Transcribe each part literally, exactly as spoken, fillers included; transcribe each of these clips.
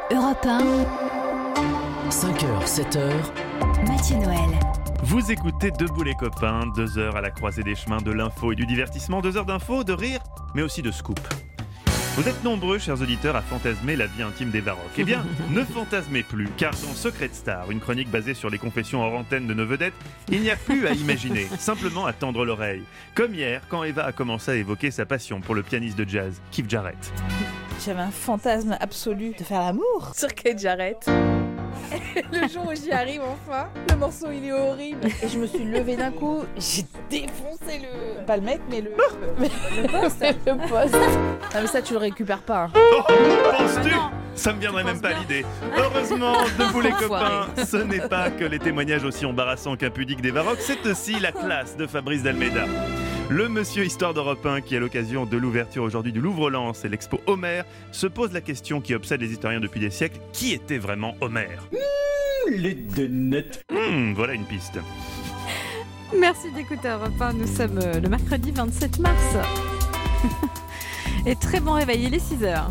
Europe un. cinq heures, sept heures. Mathieu Noël. Vous écoutez Debout les copains, deux heures à la croisée des chemins de l'info et du divertissement, deux heures d'info, de rire, mais aussi de scoop. Vous êtes nombreux, chers auditeurs, à fantasmer la vie intime des Varrock. Eh bien, ne fantasmez plus, car dans Secret Star, une chronique basée sur les confessions hors antenne de nos vedettes, il n'y a plus à imaginer, simplement à tendre l'oreille. Comme hier, quand Eva a commencé à évoquer sa passion pour le pianiste de jazz, Keith Jarrett. J'avais un fantasme absolu de faire l'amour sur Keith Jarrett. Le jour où j'y arrive enfin, le morceau il est horrible. Et je me suis levée d'un coup, j'ai défoncé le... Pas le mec, mais le... mais le poste. Le poste. Non mais ça tu le récupères pas. Hein. Oh, penses-tu ? Ça me viendrait même pas à l'idée. Heureusement, Debout les copains, ce n'est pas que les témoignages aussi embarrassants qu'impudiques des Varrock, c'est aussi la classe de Fabrice Dalméda. Le monsieur Histoire d'Europe un, qui à l'occasion de l'ouverture aujourd'hui du Louvre-Lens et l'expo Homère, se pose la question qui obsède les historiens depuis des siècles, qui était vraiment Homère ? Mmh, les denettes. Mmh, voilà une piste. Merci d'écouter Europe un, nous sommes le mercredi vingt-sept mars. Et très bon réveil, il est six heures.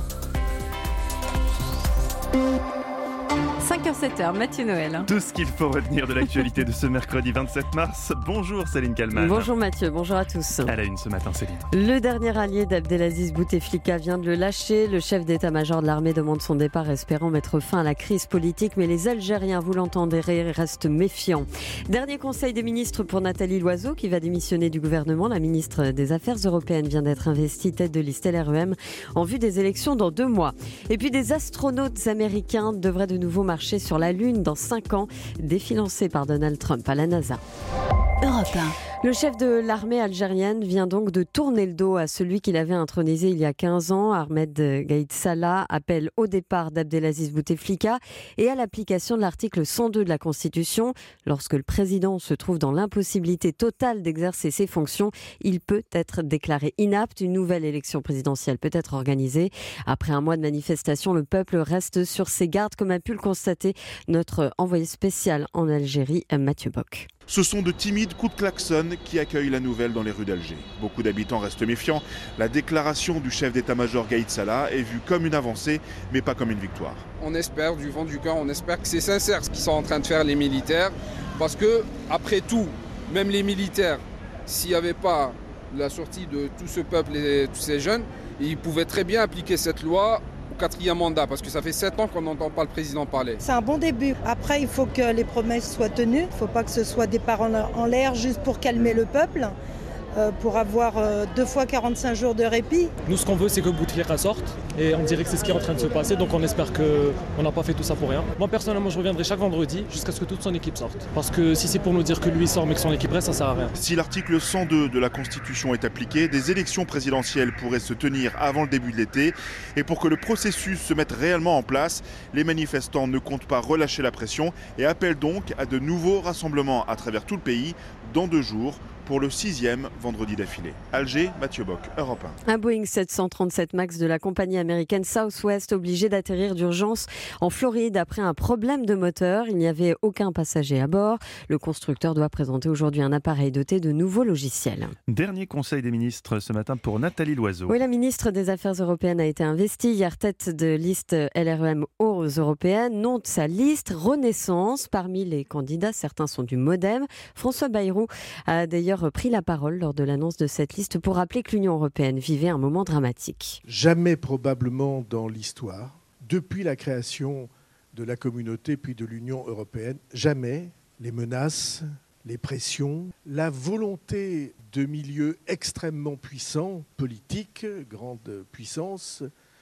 cinq heures, sept heures, Mathieu Noël. Tout ce qu'il faut retenir de l'actualité de ce mercredi vingt-sept mars. Bonjour Céline Kalman. Bonjour Mathieu, bonjour à tous. À la une ce matin, Céline. Le dernier allié d'Abdelaziz Bouteflika vient de le lâcher. Le chef d'état-major de l'armée demande son départ, espérant mettre fin à la crise politique. Mais les Algériens, vous l'entendrez, restent méfiants. Dernier conseil des ministres pour Nathalie Loiseau, qui va démissionner du gouvernement. La ministre des Affaires européennes vient d'être investie tête de liste L R E M en vue des élections dans deux mois. Et puis des astronautes américains devraient de nouveau marcher sur la Lune dans cinq ans, défi lancé par Donald Trump à la NASA. Europe un. Le chef de l'armée algérienne vient donc de tourner le dos à celui qu'il avait intronisé il y a quinze ans. Ahmed Gaïd Salah appelle au départ d'Abdelaziz Bouteflika et à l'application de l'article cent deux de la Constitution. Lorsque le président se trouve dans l'impossibilité totale d'exercer ses fonctions, il peut être déclaré inapte. Une nouvelle élection présidentielle peut être organisée. Après un mois de manifestation, le peuple reste sur ses gardes, comme a pu le constater notre envoyé spécial en Algérie, Mathieu Bock. Ce sont de timides coups de klaxon qui accueillent la nouvelle dans les rues d'Alger. Beaucoup d'habitants restent méfiants. La déclaration du chef d'état-major Gaïd Salah est vue comme une avancée, mais pas comme une victoire. On espère, du fond du cœur, on espère que c'est sincère ce qu'ils sont en train de faire les militaires. Parce que, après tout, même les militaires, s'il n'y avait pas la sortie de tout ce peuple et tous ces jeunes, ils pouvaient très bien appliquer cette loi quatrième mandat, parce que ça fait sept ans qu'on n'entend pas le président parler. C'est un bon début. Après, il faut que les promesses soient tenues. Il ne faut pas que ce soit des paroles en l'air juste pour calmer le peuple, euh, pour avoir euh, deux fois quarante-cinq jours de répit. Nous, ce qu'on veut, c'est que Bouteflika sorte, et on dirait que c'est ce qui est en train de se passer, donc on espère qu'on n'a pas fait tout ça pour rien. Moi, personnellement, je reviendrai chaque vendredi jusqu'à ce que toute son équipe sorte. Parce que si c'est pour nous dire que lui sort, mais que son équipe reste, ça sert à rien. Si l'article cent deux de la Constitution est appliqué, des élections présidentielles pourraient se tenir avant le début de l'été. Et pour que le processus se mette réellement en place, les manifestants ne comptent pas relâcher la pression et appellent donc à de nouveaux rassemblements à travers tout le pays dans deux jours, pour le sixième vendredi d'affilée. Alger, Mathieu Bock, Europe un. Un Boeing sept cent trente-sept MAX de la compagnie américaine Southwest obligé d'atterrir d'urgence en Floride après un problème de moteur. Il n'y avait aucun passager à bord. Le constructeur doit présenter aujourd'hui un appareil doté de nouveaux logiciels. Dernier conseil des ministres ce matin pour Nathalie Loiseau. Oui, la ministre des Affaires européennes a été investie hier tête de liste L R E M aux européennes. Nom de sa liste, Renaissance. Parmi les candidats, certains sont du Modem. François Bayrou a d'ailleurs pris la parole lors de l'annonce de cette liste pour rappeler que l'Union européenne vivait un moment dramatique. Jamais probablement dans l'histoire, depuis la création de la communauté puis de l'Union européenne, jamais les menaces, les pressions, la volonté de milieux extrêmement puissants, politiques, grandes puissances,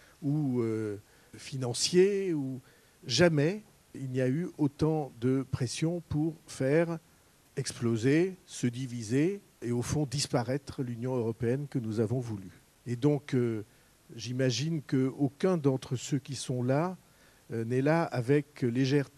ou euh, financiers, ou jamais il n'y a eu autant de pression pour faire exploser, se diviser et au fond disparaître l'Union européenne que nous avons voulu. Et donc euh, j'imagine qu'aucun d'entre ceux qui sont là euh, n'est là avec légèreté.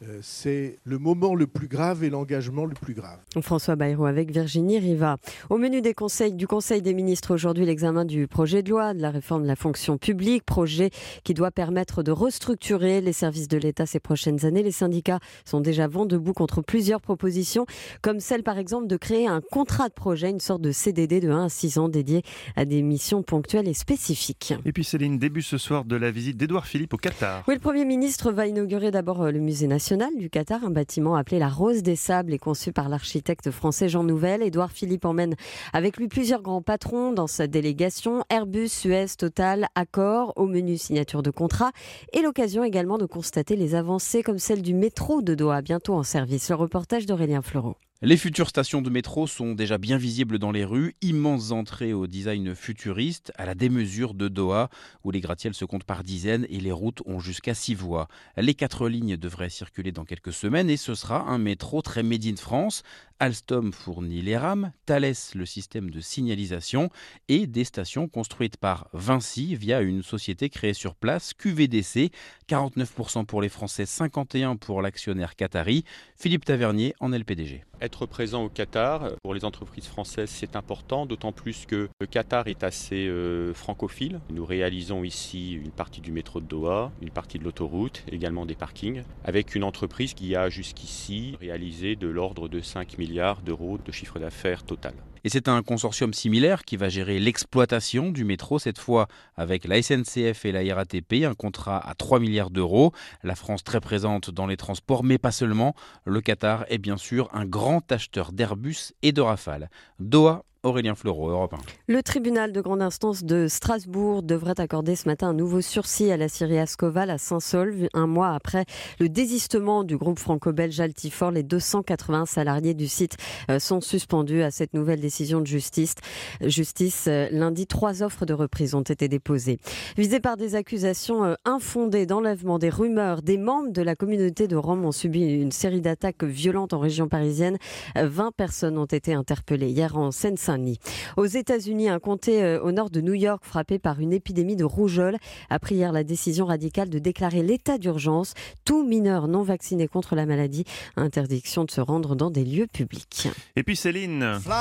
euh, c'est le moment le plus grave et l'engagement le plus grave. François Bayrou avec Virginie Riva. Au menu des conseils, du Conseil des ministres aujourd'hui, l'examen du projet de loi de la réforme de la fonction publique, projet qui doit permettre de restructurer les services de l'État ces prochaines années. Les syndicats sont déjà vent debout contre plusieurs propositions, comme celle par exemple de créer un contrat de projet, une sorte de C D D de un à six ans dédié à des missions ponctuelles et spécifiques. Et puis Céline, début ce soir de la visite d'Édouard Philippe au Qatar. Oui, le Premier ministre va inaugurer d'abord le musée national du Qatar, un bâtiment appelé la Rose des Sables et conçu par l'architecte français Jean Nouvel. Édouard Philippe emmène avec lui plusieurs grands patrons dans sa délégation, Airbus, Suez, Total, Accor, au menu signature de contrat, et l'occasion également de constater les avancées comme celle du métro de Doha, bientôt en service. Le reportage d'Aurélien Fleureau. Les futures stations de métro sont déjà bien visibles dans les rues, immenses entrées au design futuriste, à la démesure de Doha, où les gratte-ciels se comptent par dizaines et les routes ont jusqu'à six voies. Les quatre lignes devraient circuler dans quelques semaines et ce sera un métro très made in France. Alstom fournit les rames, Thales le système de signalisation et des stations construites par Vinci via une société créée sur place, Q V D C, quarante-neuf pour cent pour les Français, cinquante et un pour cent pour l'actionnaire qatari. Philippe Tavernier en est le P D G. Être présent au Qatar, pour les entreprises françaises, c'est important, d'autant plus que le Qatar est assez euh, francophile. Nous réalisons ici une partie du métro de Doha, une partie de l'autoroute, également des parkings, avec une entreprise qui a jusqu'ici réalisé de l'ordre de cinq milliards d'euros de chiffre d'affaires total. Et c'est un consortium similaire qui va gérer l'exploitation du métro, cette fois avec la S N C F et la R A T P, un contrat à trois milliards d'euros. La France très présente dans les transports, mais pas seulement. Le Qatar est bien sûr un grand acheteur d'Airbus et de Rafale. Doha, Aurélien Fleureau, Europe un. Le tribunal de grande instance de Strasbourg devrait accorder ce matin un nouveau sursis à la scierie Ascoval à Saint-Saulve, un mois après le désistement du groupe franco-belge Altifort. Les deux cent quatre-vingts salariés du site sont suspendus à cette nouvelle décision de justice. Justice, lundi, trois offres de reprise ont été déposées. Visés par des accusations infondées d'enlèvement, des rumeurs, des membres de la communauté de Rome ont subi une série d'attaques violentes en région parisienne. vingt personnes ont été interpellées hier en Seine-Saint-Denis. Aux États-Unis, un comté au nord de New York frappé par une épidémie de rougeole a pris hier la décision radicale de déclarer l'état d'urgence. Tout mineur non vacciné contre la maladie, interdiction de se rendre dans des lieux publics. Et puis Céline, vous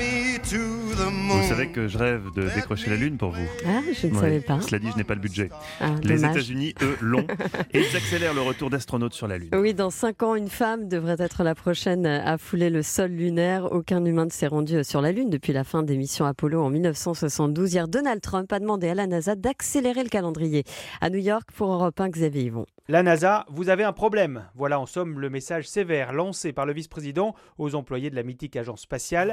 savez que je rêve de décrocher la Lune pour vous. Ah, je ne oui. savais pas. Cela dit, je n'ai pas le budget. Ah, Les dommage. États-Unis, eux, l'ont. Et ils accélèrent le retour d'astronautes sur la Lune. Oui, dans cinq ans, une femme devrait être la prochaine à fouler le sol lunaire. Aucun humain ne s'est rendu sur la Lune depuis la fin des missions Apollo en mille neuf cent soixante-douze. Hier, Donald Trump a demandé à la NASA d'accélérer le calendrier. À New York, pour Europe un, Xavier Yvon. La NASA, vous avez un problème. Voilà en somme le message sévère lancé par le vice-président aux employés de la mythique agence spatiale.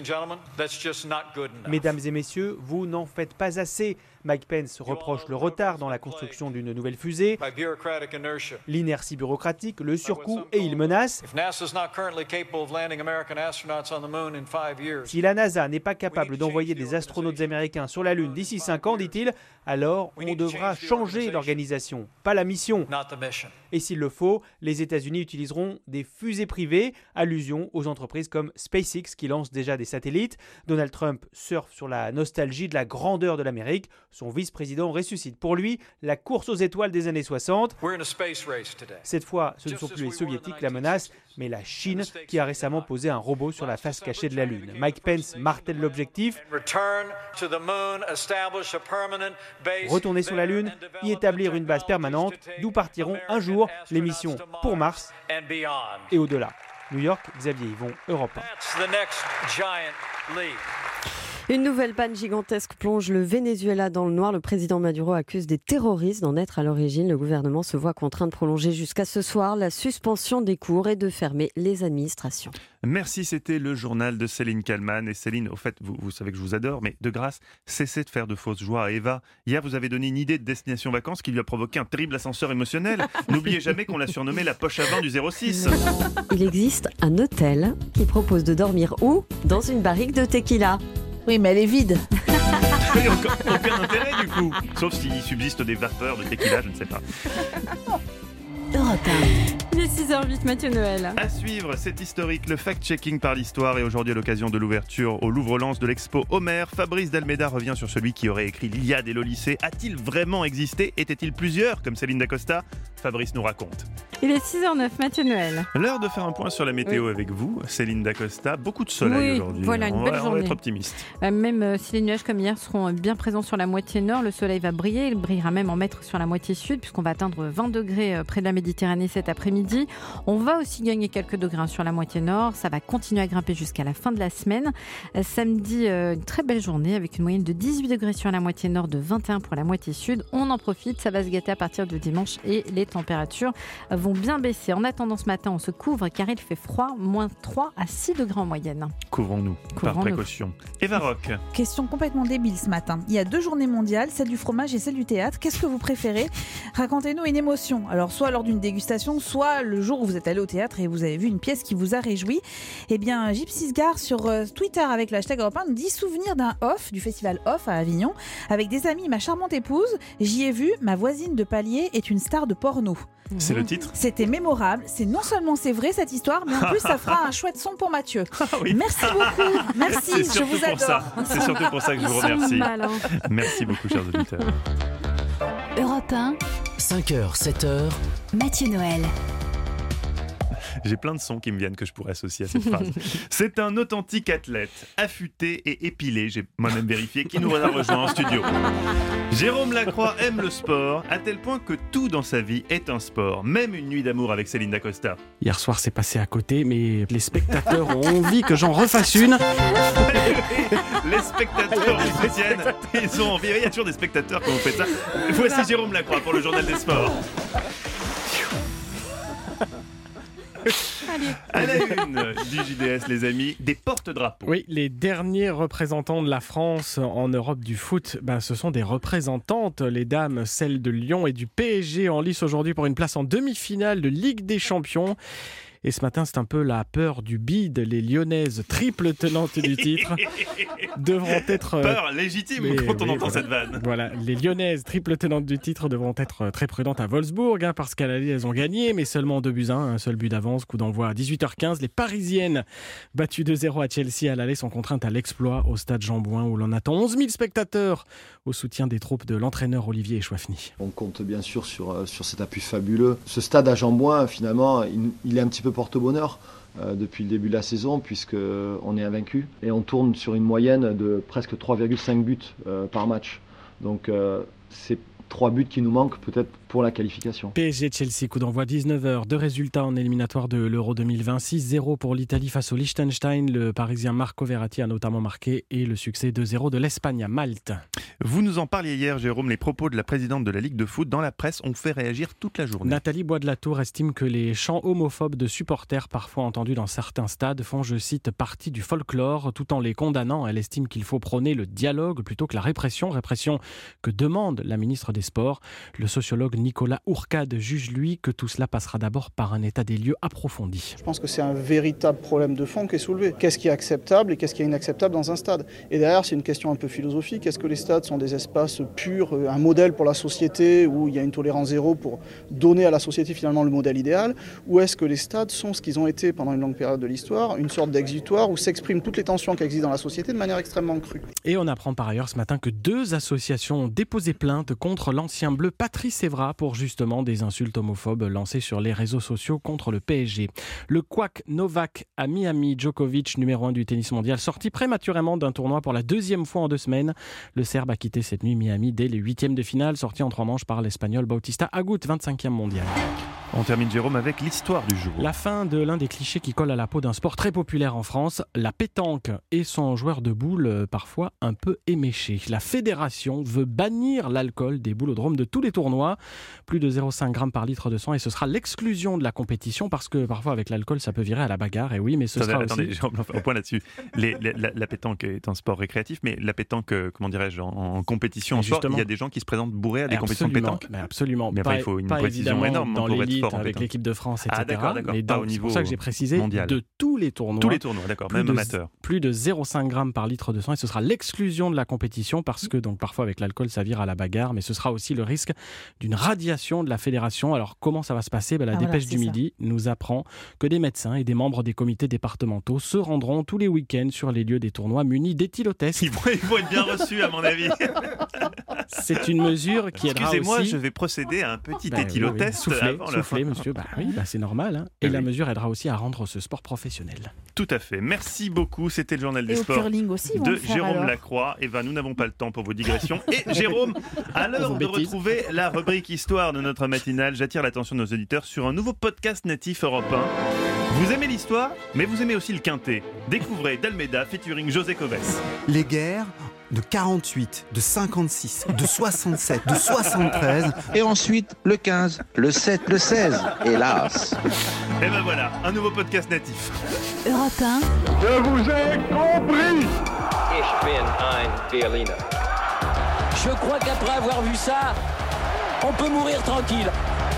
Mesdames et messieurs, vous n'en faites pas assez. Mike Pence reproche le retard dans la construction d'une nouvelle fusée, l'inertie bureaucratique, le surcoût et il menace. Si la NASA n'est pas capable d'envoyer des astronautes américains sur la Lune d'ici cinq ans, dit-il, alors on devra changer l'organisation, pas la mission. Et s'il le faut, les États-Unis utiliseront des fusées privées, allusion aux entreprises comme SpaceX qui lancent déjà des satellites. Donald Trump surfe sur la nostalgie de la grandeur de l'Amérique. Son vice-président ressuscite pour lui la course aux étoiles des années soixante. Cette fois, ce ne sont plus les soviétiques la menace, mais la Chine qui a récemment posé un robot sur la face cachée de la Lune. Mike Pence martèle l'objectif. Retourner sur la Lune, y établir une base permanente, d'où partiront un jour les missions pour Mars et au-delà. New York, Xavier Yvon, Europe un. Une nouvelle panne gigantesque plonge le Venezuela dans le noir. Le président Maduro accuse des terroristes d'en être à l'origine. Le gouvernement se voit contraint de prolonger jusqu'à ce soir la suspension des cours et de fermer les administrations. Merci, c'était le journal de Céline Kallmann. Et Céline, au fait, vous, vous savez que je vous adore, mais de grâce, cessez de faire de fausses joies à Eva. Hier, vous avez donné une idée de destination vacances qui lui a provoqué un terrible ascenseur émotionnel. N'oubliez jamais qu'on l'a surnommé la poche à vin du zéro six. Il existe un hôtel qui propose de dormir où ? Dans une barrique de tequila. Oui, mais elle est vide. Il n'y a aucun, aucun intérêt du coup. Sauf s'il subsiste des vapeurs de tequila, je ne sais pas. Europe un. Il est six heures huit, Mathieu Noël. À suivre, c'est historique, le fact-checking par l'histoire. Et aujourd'hui, à l'occasion de l'ouverture au Louvre-Lens de l'expo Homer, Fabrice Dalméda revient sur celui qui aurait écrit l'Iliade et l'Odyssée. A-t-il vraiment existé ? Étaient-ils plusieurs, comme Céline Dacosta ? Fabrice nous raconte. Il est six heures neuf, Mathieu Noël. L'heure de faire un point sur la météo oui. avec vous, Céline Dacosta. Beaucoup de soleil oui, aujourd'hui. Voilà, une on belle va, journée. On va être optimiste. Euh, même euh, si les nuages comme hier seront bien présents sur la moitié nord, le soleil va briller. Il brillera même en maître sur la moitié sud, puisqu'on va atteindre vingt degrés euh, près de la Méditerranée cet après-midi. On va aussi gagner quelques degrés sur la moitié nord. Ça va continuer à grimper jusqu'à la fin de la semaine. Euh, samedi, euh, une très belle journée avec une moyenne de dix-huit degrés sur la moitié nord, de vingt et un pour la moitié sud. On en profite, ça va se gâter à partir de dimanche et les températures vont bien baisser. En attendant ce matin, on se couvre car il fait froid, moins trois à six degrés en moyenne. Couvrons-nous, Couvrons-nous. par précaution. Eva Rock. Question complètement débile ce matin. Il y a deux journées mondiales, celle du fromage et celle du théâtre. Qu'est-ce que vous préférez ? Racontez-nous une émotion. Alors soit lors d'une dégustation, soit le jour où vous êtes allé au théâtre et vous avez vu une pièce qui vous a réjoui. Eh bien, Gypsy Sgar sur euh, Twitter avec le hashtag Europe un nous dit souvenir d'un off, du festival Off à Avignon, avec des amis, ma charmante épouse. J'y ai vu, ma voisine de palier est une star de porno. C'est le titre ? C'était mémorable. C'est non seulement c'est vrai cette histoire, mais en plus ça fera un chouette son pour Mathieu. Ah oui. Merci beaucoup. Merci, je vous pour adore. Ça. C'est surtout pour ça que je vous remercie. Malin. Merci beaucoup, chers auditeurs. Europe un, cinq heures, sept heures. Mathieu Noël. J'ai plein de sons qui me viennent que je pourrais associer à cette phrase. C'est un authentique athlète, affûté et épilé, j'ai moi-même vérifié, qui nous a rejoint en studio. Jérôme Lacroix aime le sport, à tel point que tout dans sa vie est un sport, même une nuit d'amour avec Céline Dacosta. Hier soir, c'est passé à côté, mais les spectateurs ont envie que j'en refasse une. Les spectateurs vous soutiennent, ils ont envie. Il y a toujours des spectateurs quand vous faites ça. Voici Jérôme Lacroix pour le Journal des Sports. Allez. À la une du J D S, les amis, des porte-drapeaux. Oui, les derniers représentants de la France en Europe du foot, ben, ce sont des représentantes. Les dames, celles de Lyon et du P S G, en lice aujourd'hui pour une place en demi-finale de Ligue des Champions. Et ce matin, c'est un peu la peur du bide. Les Lyonnaises, triples tenantes du titre, devront être... Peur légitime mais, quand on mais, entend voilà. cette vanne. Voilà, les Lyonnaises, triples tenantes du titre, devront être très prudentes à Wolfsburg, hein, parce qu'à l'aller, elles ont gagné, mais seulement deux buts à un, un seul but d'avance, coup d'envoi à dix-huit heures quinze. Les Parisiennes, battues deux zéro à Chelsea à l'aller, sont contraintes à l'exploit au stade Jean-Bouin, où l'on attend onze mille spectateurs au soutien des troupes de l'entraîneur Olivier Chouafny. On compte bien sûr sur, sur cet appui fabuleux. Ce stade à Jean-Bouin, finalement, il, il est un petit peu porte-bonheur euh, depuis le début de la saison, puisqu'on est invaincu. Et on tourne sur une moyenne de presque trois virgule cinq buts euh, par match. Donc euh, c'est trois buts qui nous manquent peut-être pour la qualification. P S G Chelsea, coup d'envoi dix-neuf heures. Deux résultats en éliminatoire de l'Euro deux mille vingt. six zéro pour l'Italie face au Liechtenstein. Le Parisien Marco Verratti a notamment marqué, et le succès deux zéro de l'Espagne à Malte. Vous nous en parliez hier, Jérôme. Les propos de la présidente de la Ligue de foot dans la presse ont fait réagir toute la journée. Nathalie Bois-de-la-Tour estime que les chants homophobes de supporters parfois entendus dans certains stades font, je cite, partie du folklore. Tout en les condamnant, elle estime qu'il faut prôner le dialogue plutôt que la répression. Répression que demande la ministre des Sports. Le sociologue Nicolas Ourcade juge, lui, que tout cela passera d'abord par un état des lieux approfondi. Je pense que c'est un véritable problème de fond qui est soulevé. Qu'est-ce qui est acceptable et qu'est-ce qui est inacceptable dans un stade ? Et derrière, c'est une question un peu philosophique. Est-ce que les stades sont des espaces purs, un modèle pour la société où il y a une tolérance zéro pour donner à la société finalement le modèle idéal ? Ou est-ce que les stades sont ce qu'ils ont été pendant une longue période de l'histoire, une sorte d'exutoire où s'expriment toutes les tensions qui existent dans la société de manière extrêmement crue ? Et on apprend par ailleurs ce matin que deux associations ont déposé plainte contre l'ancien bleu Patrice Evra pour justement des insultes homophobes lancées sur les réseaux sociaux contre le P S G. Le couac Novak à Miami, Djokovic, numéro un du tennis mondial, sorti prématurément d'un tournoi pour la deuxième fois en deux semaines. Le Serbe a quitté cette nuit Miami dès les huitièmes de finale, sorti en trois manches par l'Espagnol Bautista Agut, vingt-cinquième mondial. On termine, Jérôme, avec l'histoire du jour. La fin de l'un des clichés qui colle à la peau d'un sport très populaire en France, la pétanque et son joueur de boules parfois un peu éméché. La fédération veut bannir l'alcool des boulodromes de tous les tournois, plus de zéro virgule cinq grammes par litre de sang, et ce sera l'exclusion de la compétition parce que parfois avec l'alcool ça peut virer à la bagarre, et oui, mais ce attendez, sera attendez, aussi... Attendez, au point là-dessus. Les, les, la, la pétanque est un sport récréatif, mais la pétanque, comment dirais-je, en, en compétition, en sport, il y a des gens qui se présentent bourrés à des absolument, compétitions de pétanque. mais absolument. Mais après, pas, il faut une pas précision énorme dans pour être l'élite, sport en fait. avec l'équipe de France, et cetera. Ah d'accord, d'accord. Mais Pas donc, au c'est niveau pour ça que j'ai précisé mondial. de tous les tournois. Tous les tournois, d'accord, plus même de, amateur. Plus de zéro virgule cinq grammes par litre de sang, et ce sera l'exclusion de la compétition parce que donc parfois avec l'alcool ça vire à la bagarre, mais ce sera aussi le risque d'une radiation de la fédération. Alors comment ça va se passer? ben, La Ah, dépêche voilà, du Midi ça. nous apprend que des médecins et des membres des comités départementaux se rendront tous les week-ends sur les lieux des tournois munis d'éthylotest. Ils vont, ils vont être bien reçus à mon avis. C'est une mesure qui aidera aussi... Excusez-moi, je vais procéder à un petit Bah, éthylotest oui, oui. Soufflez, avant la soufflez, fin. monsieur. Bah oui, bah, c'est normal. Hein. Et Ah la oui. mesure aidera aussi à rendre ce sport professionnel. Tout à fait. Merci beaucoup. C'était le journal des Et au sports curling aussi, ils vont de le faire, Jérôme alors. Lacroix. Et ben, nous n'avons pas le temps pour vos digressions. Et Jérôme, à l'heure Vos de bêtises. retrouver la rubrique histoire de notre matinale, j'attire l'attention de nos auditeurs sur un nouveau podcast natif européen. Vous aimez l'histoire, mais vous aimez aussi le quintet. Découvrez D'Almeida featuring José Coves. Les guerres de quarante-huit, de cinquante-six, de soixante-sept, de soixante-treize. Et ensuite, le quinze, le sept, le seize, hélas. Et ben voilà, un nouveau podcast natif. Europe un, Je vous ai compris. Ich bin ein Berliner. Je crois qu'après avoir vu ça, on peut mourir tranquille.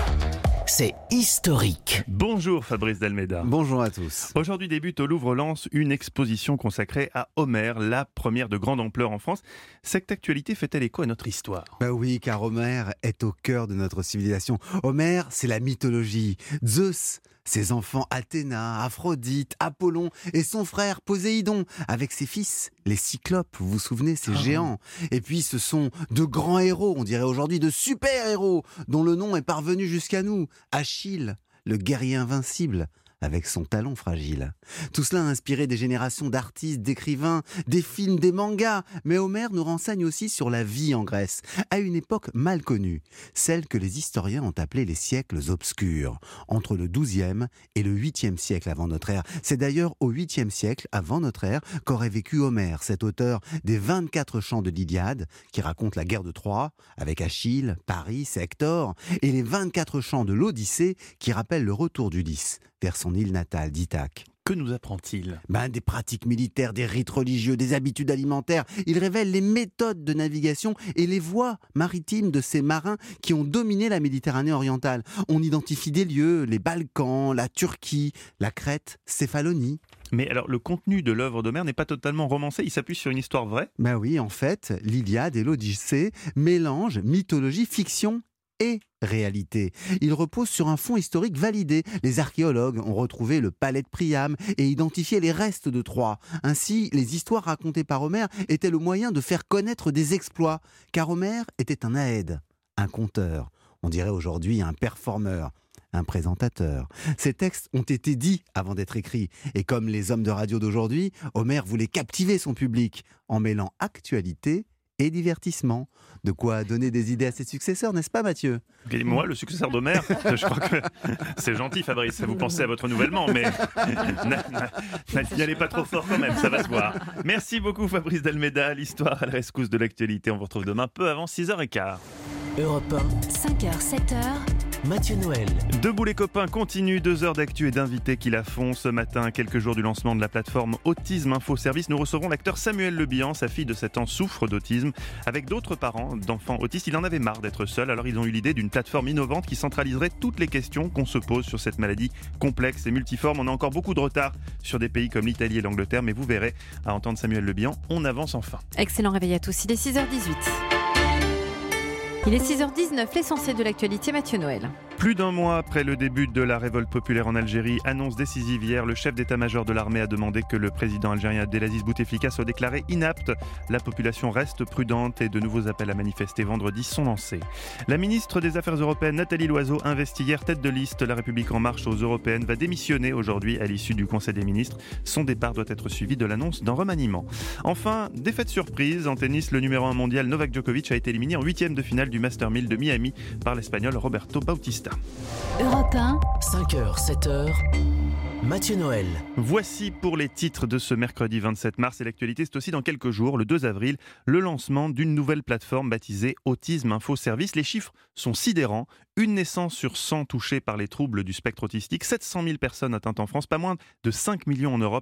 C'est historique. Bonjour Fabrice D'Almeida. Bonjour à tous. Aujourd'hui débute au Louvre Lens une exposition consacrée à Homère, la première de grande ampleur en France. Cette actualité fait-elle écho à notre histoire? Bah oui, car Homère est au cœur de notre civilisation. Homère, c'est la mythologie. Zeus, ses enfants Athéna, Aphrodite, Apollon et son frère Poséidon, avec ses fils, les Cyclopes, vous vous souvenez, ces Ah. géants. Et puis ce sont de grands héros, on dirait aujourd'hui de super-héros, dont le nom est parvenu jusqu'à nous. Achille, le guerrier invincible, avec son talon fragile. Tout cela a inspiré des générations d'artistes, d'écrivains, des films, des mangas. Mais Homère nous renseigne aussi sur la vie en Grèce, à une époque mal connue, celle que les historiens ont appelée les siècles obscurs, entre le douzième et le huitième siècle avant notre ère. C'est d'ailleurs au huitième siècle avant notre ère qu'aurait vécu Homère, cet auteur des vingt-quatre chants de l'Iliade, qui raconte la guerre de Troie, avec Achille, Paris, Hector, et les vingt-quatre chants de l'Odyssée, qui rappellent le retour d'Ulysse vers son île natale d'Ithaque. Que nous apprend-il? Ben, des pratiques militaires, des rites religieux, des habitudes alimentaires. Il révèle les méthodes de navigation et les voies maritimes de ces marins qui ont dominé la Méditerranée orientale. On identifie des lieux, les Balkans, la Turquie, la Crète, Céphalonie. Mais alors, le contenu de l'œuvre d'Homère n'est pas totalement romancé, il s'appuie sur une histoire vraie? Ben oui, en fait, l'Iliade et l'Odyssée mélangent mythologie, fiction et réalité. Il repose sur un fond historique validé. Les archéologues ont retrouvé le palais de Priam et identifié les restes de Troie. Ainsi, les histoires racontées par Homère étaient le moyen de faire connaître des exploits, car Homère était un aède, un conteur, on dirait aujourd'hui un performeur, un présentateur. Ces textes ont été dits avant d'être écrits, et comme les hommes de radio d'aujourd'hui, Homère voulait captiver son public en mêlant actualité et divertissement. De quoi donner des idées à ses successeurs, n'est-ce pas Mathieu? Et moi, le successeur d'Homère, je crois que c'est gentil Fabrice, vous pensez à votre renouvellement, mais n'y allez pas trop fort quand même, ça va se voir. Merci beaucoup Fabrice D'Almeida, l'histoire à la rescousse de l'actualité. On vous retrouve demain peu avant six heures quinze. Europe un, cinq heures, sept heures. Mathieu Noël. Debout les copains continue, deux heures d'actu et d'invités qui la font. Ce matin, à quelques jours du lancement de la plateforme Autisme Info Service, nous recevrons l'acteur Samuel Le Bihan. Sa fille de sept ans souffre d'autisme. Avec d'autres parents d'enfants autistes, il en avait marre d'être seul. Alors ils ont eu l'idée d'une plateforme innovante qui centraliserait toutes les questions qu'on se pose sur cette maladie complexe et multiforme. On a encore beaucoup de retard sur des pays comme l'Italie et l'Angleterre, mais vous verrez, à entendre Samuel Le Bihan, on avance enfin. Excellent réveil à tous, il est six heures dix-huit. Il est six heures dix-neuf, l'essentiel de l'actualité, Mathieu Noël. Plus d'un mois après le début de la révolte populaire en Algérie, annonce décisive hier, le chef d'état-major de l'armée a demandé que le président algérien Abdelaziz Bouteflika soit déclaré inapte. La population reste prudente et de nouveaux appels à manifester vendredi sont lancés. La ministre des Affaires européennes Nathalie Loiseau, investie hier tête de liste La République en marche aux européennes, va démissionner aujourd'hui à l'issue du Conseil des ministres. Son départ doit être suivi de l'annonce d'un remaniement. Enfin, défaite surprise en tennis, le numéro un mondial Novak Djokovic a été éliminé en huitième de finale du Master mille de Miami par l'Espagnol Roberto Bautista. Europe un, cinq heures, sept heures. Mathieu Noël. Voici pour les titres de ce mercredi vingt-sept mars et l'actualité c'est aussi dans quelques jours, le deux avril, le lancement d'une nouvelle plateforme baptisée Autisme Info Service. Les chiffres sont sidérants, une naissance sur cent touchée par les troubles du spectre autistique, sept cent mille personnes atteintes en France, pas moins de cinq millions en Europe.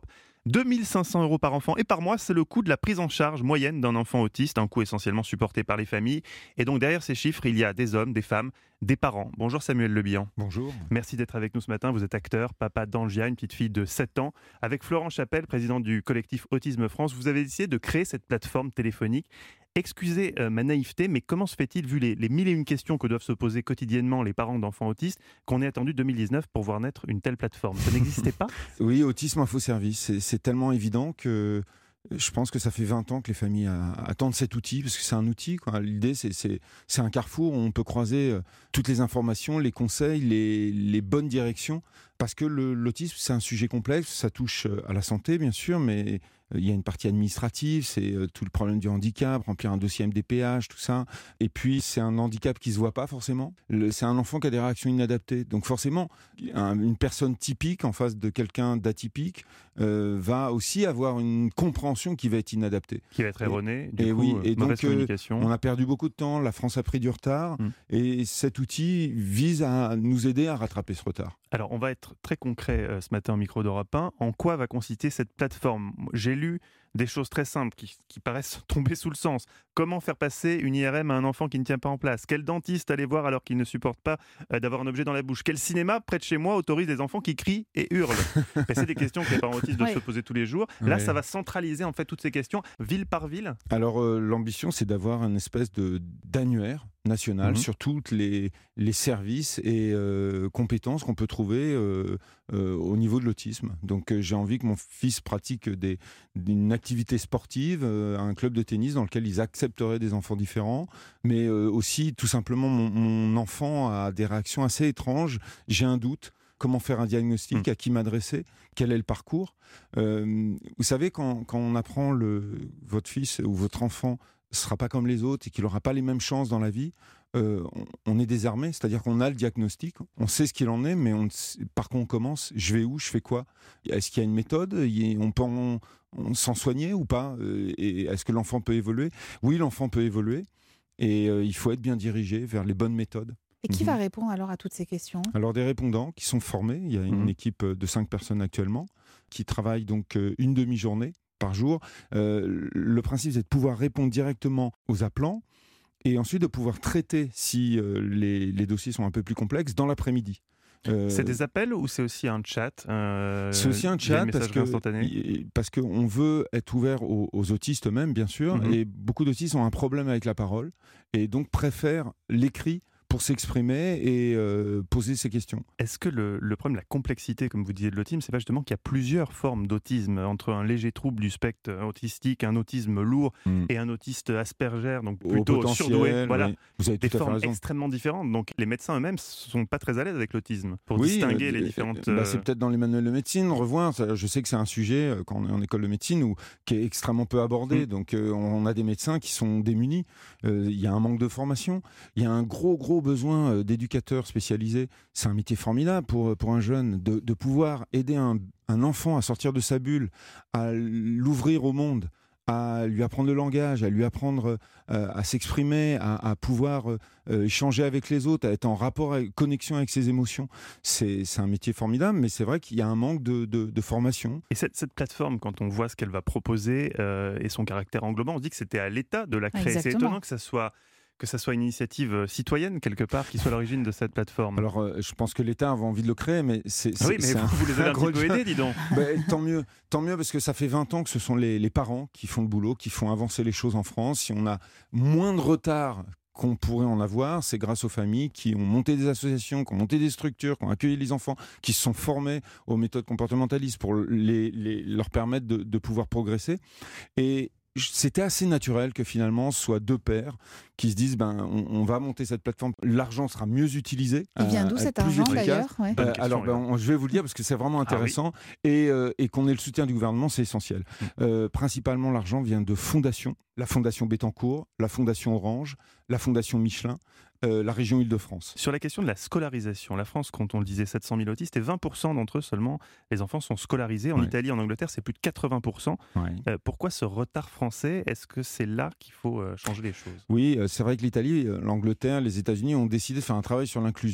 deux mille cinq cents euros par enfant et par mois, c'est le coût de la prise en charge moyenne d'un enfant autiste, un coût essentiellement supporté par les familles. Et donc derrière ces chiffres, il y a des hommes, des femmes, des parents. Bonjour Samuel Le Bihan. Bonjour. Merci d'être avec nous ce matin. Vous êtes acteur, papa d'Angia, une petite fille de sept ans. Avec Florent Chapelle, président du collectif Autisme France, vous avez décidé de créer cette plateforme téléphonique. Excusez euh, ma naïveté, mais comment se fait-il, vu les, les mille et une questions que doivent se poser quotidiennement les parents d'enfants autistes, qu'on ait attendu deux mille dix-neuf pour voir naître une telle plateforme? Ça n'existait pas? Oui, Autisme Info Service, c'est, c'est tellement évident que je pense que ça fait vingt ans que les familles attendent cet outil, parce que c'est un outil, quoi. L'idée, c'est, c'est, c'est un carrefour où on peut croiser toutes les informations, les conseils, les, les bonnes directions, parce que le, l'autisme, c'est un sujet complexe, ça touche à la santé, bien sûr, mais il y a une partie administrative, c'est tout le problème du handicap, remplir un dossier M D P H, tout ça. Et puis, c'est un handicap qui ne se voit pas forcément. Le, c'est un enfant qui a des réactions inadaptées. Donc forcément, un, une personne typique en face de quelqu'un d'atypique euh, va aussi avoir une compréhension qui va être inadaptée. Qui va être erronée, du et coup, oui, et mauvaise donc, communication. On a perdu beaucoup de temps, la France a pris du retard, mmh. et cet outil vise à nous aider à rattraper ce retard. Alors, on va être très concret euh, ce matin au micro d'Europe un. En quoi va consister cette plateforme? J'ai lu des choses très simples qui, qui paraissent tomber sous le sens. Comment faire passer une I R M à un enfant qui ne tient pas en place? Quel dentiste aller voir alors qu'il ne supporte pas euh, d'avoir un objet dans la bouche? Quel cinéma près de chez moi autorise des enfants qui crient et hurlent? Et c'est des questions que les parents autistes doivent oui. se poser tous les jours. Là, oui. ça va centraliser en fait toutes ces questions, ville par ville. Alors, euh, l'ambition, c'est d'avoir une espèce de, d'annuaire national mmh. sur tous les, les services et euh, compétences qu'on peut trouver euh, euh, au niveau de l'autisme. Donc euh, j'ai envie que mon fils pratique des, une activité sportive, euh, un club de tennis dans lequel ils accepteraient des enfants différents, mais euh, aussi tout simplement mon, mon enfant a des réactions assez étranges, j'ai un doute. Comment faire un diagnostic, mmh. à qui m'adresser, quel est le parcours. Euh, vous savez, quand, quand on apprend le, votre fils ou votre enfant ne sera pas comme les autres et qu'il n'aura pas les mêmes chances dans la vie, euh, on, on est désarmé, c'est-à-dire qu'on a le diagnostic, on sait ce qu'il en est, mais on, par quoi on commence? Je vais où? Je fais quoi? Est-ce qu'il y a une méthode? On peut en, on s'en soigner ou pas? Et est-ce que l'enfant peut évoluer? Oui, l'enfant peut évoluer, et euh, il faut être bien dirigé vers les bonnes méthodes. Et qui mmh. va répondre alors à toutes ces questions? Alors des répondants qui sont formés, il y a une mmh. équipe de cinq personnes actuellement, qui travaillent donc une demi-journée par jour. Euh, le principe, c'est de pouvoir répondre directement aux appelants et ensuite de pouvoir traiter, si euh, les, les dossiers sont un peu plus complexes, dans l'après-midi. Euh, c'est des appels ou c'est aussi un chat euh, C'est aussi un chat parce que, parce qu'on veut être ouvert aux, aux autistes eux-mêmes, bien sûr, mmh. et beaucoup d'autistes ont un problème avec la parole et donc préfèrent l'écrit pour s'exprimer et euh, poser ses questions. Est-ce que le, le problème de la complexité, comme vous disiez, de l'autisme, c'est pas justement qu'il y a plusieurs formes d'autisme, entre un léger trouble du spectre autistique, un autisme lourd mm. et un autiste Asperger, donc plutôt surdoué, voilà, oui. Vous avez des tout à fait formes raison. Extrêmement différentes. Donc les médecins eux-mêmes sont pas très à l'aise avec l'autisme pour oui, distinguer euh, les différentes. Bah, c'est peut-être dans les manuels de médecine, revoir. Je sais que c'est un sujet quand on est en école de médecine où, qui est extrêmement peu abordé. Mm. Donc euh, on a des médecins qui sont démunis. Il euh, y a un manque de formation. Il y a un gros gros besoin d'éducateurs spécialisés. C'est un métier formidable pour, pour un jeune, de, de pouvoir aider un, un enfant à sortir de sa bulle, à l'ouvrir au monde, à lui apprendre le langage, à lui apprendre euh, à s'exprimer, à, à pouvoir euh, échanger avec les autres, à être en rapport, avec, connexion avec ses émotions. C'est, c'est un métier formidable, mais c'est vrai qu'il y a un manque de, de, de formation. Et cette, cette plateforme, quand on voit ce qu'elle va proposer euh, et son caractère englobant, on se dit que c'était à l'État de la créer. Exactement. C'est étonnant que ça soit... que ça soit une initiative citoyenne, quelque part, qui soit l'origine de cette plateforme. Alors, euh, je pense que l'État avait envie de le créer, mais c'est... c'est oui, mais c'est vous, un, vous les avez un petit peu aidés, dis donc. Ben, tant mieux, tant mieux, parce que ça fait vingt ans que ce sont les, les parents qui font le boulot, qui font avancer les choses en France. Si on a moins de retard qu'on pourrait en avoir, c'est grâce aux familles qui ont monté des associations, qui ont monté des structures, qui ont accueilli les enfants, qui se sont formés aux méthodes comportementalistes pour les, les, leur permettre de, de pouvoir progresser. Et c'était assez naturel que finalement ce soit deux pères qui se disent ben on, on va monter cette plateforme, l'argent sera mieux utilisé. Il vient d'où cet argent d'ailleurs? ouais. euh, Alors ben, on, je vais vous le dire parce que c'est vraiment intéressant. Ah, oui. et, euh, et qu'on ait le soutien du gouvernement, c'est essentiel. Mmh. Euh, principalement l'argent vient de fondations, la fondation Bettencourt, la fondation Orange, la fondation Michelin, euh, la région Île-de-France. Sur la question de la scolarisation, la France, quand on le disait, sept cent mille autistes et vingt pour cent d'entre eux seulement, les enfants sont scolarisés. En ouais. Italie, en Angleterre, c'est plus de quatre-vingts pour cent. Ouais. Euh, pourquoi ce retard français? Est-ce que c'est là qu'il faut euh, changer les choses? Oui, euh, c'est vrai que l'Italie, l'Angleterre, les États-Unis ont décidé de faire un travail sur l'inclusion.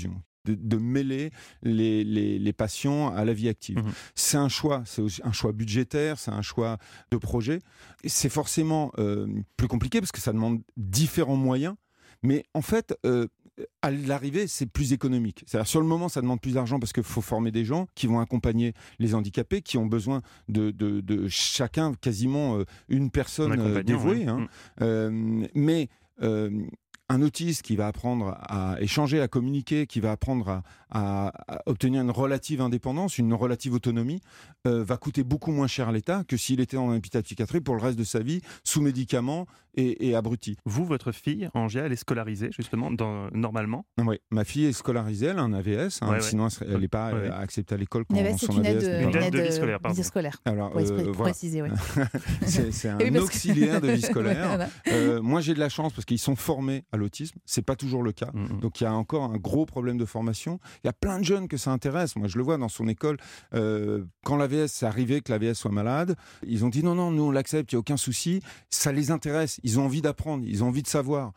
de, de mêler les, les, les passions à la vie active. Mmh. C'est un choix, c'est aussi un choix budgétaire, c'est un choix de projet. Et c'est forcément euh, plus compliqué parce que ça demande différents moyens. Mais en fait, euh, à l'arrivée, c'est plus économique. C'est-à-dire, sur le moment, ça demande plus d'argent parce qu'il faut former des gens qui vont accompagner les handicapés, qui ont besoin de, de, de chacun, quasiment euh, une personne euh, dévouée. Ouais. Hein. Mmh. Euh, mais euh, un autiste qui va apprendre à échanger, à communiquer, qui va apprendre à, à, à obtenir une relative indépendance, une relative autonomie, euh, va coûter beaucoup moins cher à l'État que s'il était en hôpital psychiatrie pour le reste de sa vie, sous médicaments et, et abruti. Vous, votre fille, Angia, elle est scolarisée, justement, dans, normalement ? Oui, ma fille est scolarisée, elle a un A V S, hein, ouais, sinon ouais. elle n'est pas ouais. acceptée à l'école quand A V S, son c'est une A V S. Aide, une aide de vie scolaire, pardon. Vie scolaire. Alors, pour euh, voilà. préciser, oui. c'est, c'est un oui, auxiliaire que... de vie scolaire. Voilà. euh, moi, j'ai de la chance parce qu'ils sont formés à l'autisme. C'est pas toujours le cas. Mm-hmm. Donc, il y a encore un gros problème de formation. Il y a plein de jeunes que ça intéresse. Moi, je le vois dans son école. Euh, quand l'A V S, c'est arrivé que l'A V S soit malade, ils ont dit non, non, nous, on l'accepte, il n'y a aucun souci. Ça les intéresse. Ils ont envie d'apprendre. Ils ont envie de savoir,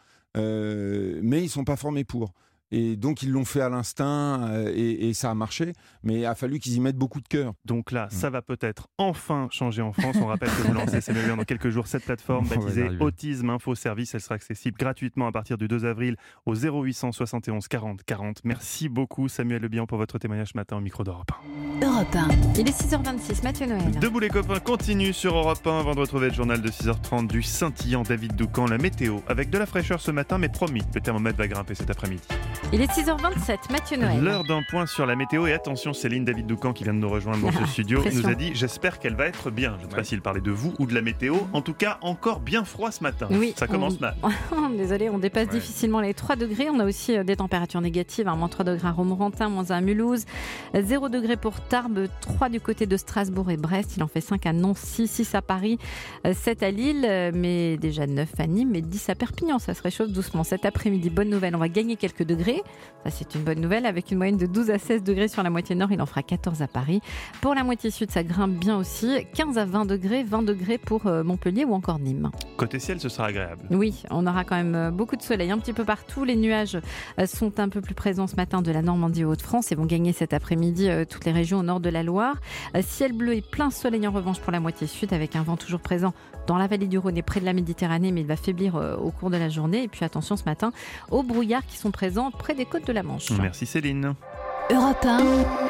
euh, mais ils ne sont pas formés pour. Et donc, ils l'ont fait à l'instinct euh, et, et ça a marché, mais il a fallu qu'ils y mettent beaucoup de cœur. Donc là, ça va peut-être enfin changer en France. On rappelle que vous lancez Samuel Huin dans quelques jours cette plateforme baptisée Autisme Info Service. Elle sera accessible gratuitement à partir du deux avril au zéro huit cent soixante et onze quarante quarante. Merci beaucoup Samuel Le Bihan pour votre témoignage ce matin au micro d'Europe un. Europe un. Il est six heures vingt-six, Mathieu Noël. Debout les copains continue sur Europe un avant de retrouver le journal de six heures trente du scintillant David Doucan. La météo avec de la fraîcheur ce matin, mais promis, le thermomètre va grimper cet après-midi. Il est six heures vingt-sept, Mathieu Noël. L'heure d'un point sur la météo et attention, Céline David Doucan qui vient de nous rejoindre dans ce studio Pression. nous a dit j'espère qu'elle va être bien. Je ne sais ouais. pas s'il parlait de vous ou de la météo. En tout cas, encore bien froid ce matin. Oui, ça commence on... mal. Désolé, on dépasse ouais. difficilement les trois degrés. On a aussi des températures négatives, hein, moins trois degrés à Romorantin, moins un à Mulhouse, zéro degré pour Tarbes, trois du côté de Strasbourg et Brest. Il en fait cinq à Nancy, six à Paris, sept à Lille, mais déjà neuf à Nîmes et dix à Perpignan. Ça se réchauffe doucement cet après-midi. Bonne nouvelle, on va gagner quelques degrés. Ça, c'est une bonne nouvelle. Avec une moyenne de douze à seize degrés sur la moitié nord, il en fera quatorze à Paris. Pour la moitié sud, ça grimpe bien aussi. quinze à vingt degrés, vingt degrés pour Montpellier ou encore Nîmes. Côté ciel, ce sera agréable. Oui, on aura quand même beaucoup de soleil un petit peu partout. Les nuages sont un peu plus présents ce matin de la Normandie aux Hauts-de-France et vont gagner cet après-midi toutes les régions au nord de la Loire. Ciel bleu et plein soleil en revanche pour la moitié sud avec un vent toujours présent dans la vallée du Rhône et près de la Méditerranée, mais il va faiblir au cours de la journée. Et puis attention ce matin aux brouillards qui sont présents près des côtes de la Manche. Merci Céline. Europe un.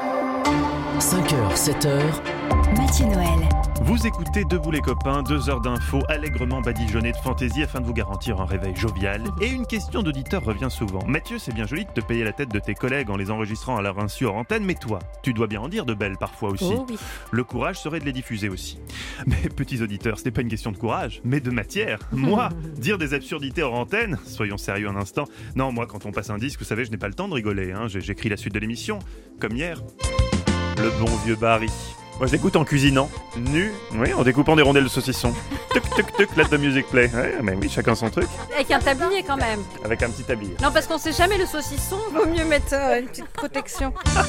cinq heures, sept heures. Mathieu Noël. Vous écoutez Debout les copains, deux heures d'infos allègrement badigeonnées de fantaisie afin de vous garantir un réveil jovial. Et une question d'auditeur revient souvent. Mathieu, c'est bien joli de te payer la tête de tes collègues en les enregistrant à leur insu hors antenne, mais toi, tu dois bien en dire de belles parfois aussi. Oh oui. Le courage serait de les diffuser aussi. Mais petits auditeurs, ce n'est pas une question de courage, mais de matière. Moi, dire des absurdités hors antenne, soyons sérieux un instant. Non, moi, quand on passe un disque, vous savez, je n'ai pas le temps de rigoler. Hein. J'écris la suite de l'émission, comme hier. Le bon vieux Barry. Moi, je l'écoute en cuisinant, nu, oui, en découpant des rondelles de saucisson. Tuc, tuc, tuc, let the music play. Ouais, mais oui, chacun son truc. Avec un tablier quand même. Avec un petit tablier. Non, parce qu'on sait jamais le saucisson, vaut mieux mettre euh, une petite protection.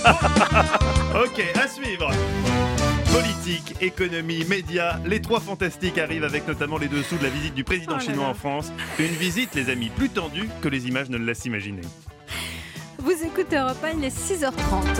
Ok, à suivre. Politique, économie, médias, les trois fantastiques arrivent avec notamment les dessous de la visite du président oh chinois en France. Une visite, les amis, plus tendue que les images ne le laissent imaginer. Vous écoutez Europe un, il est six heures trente.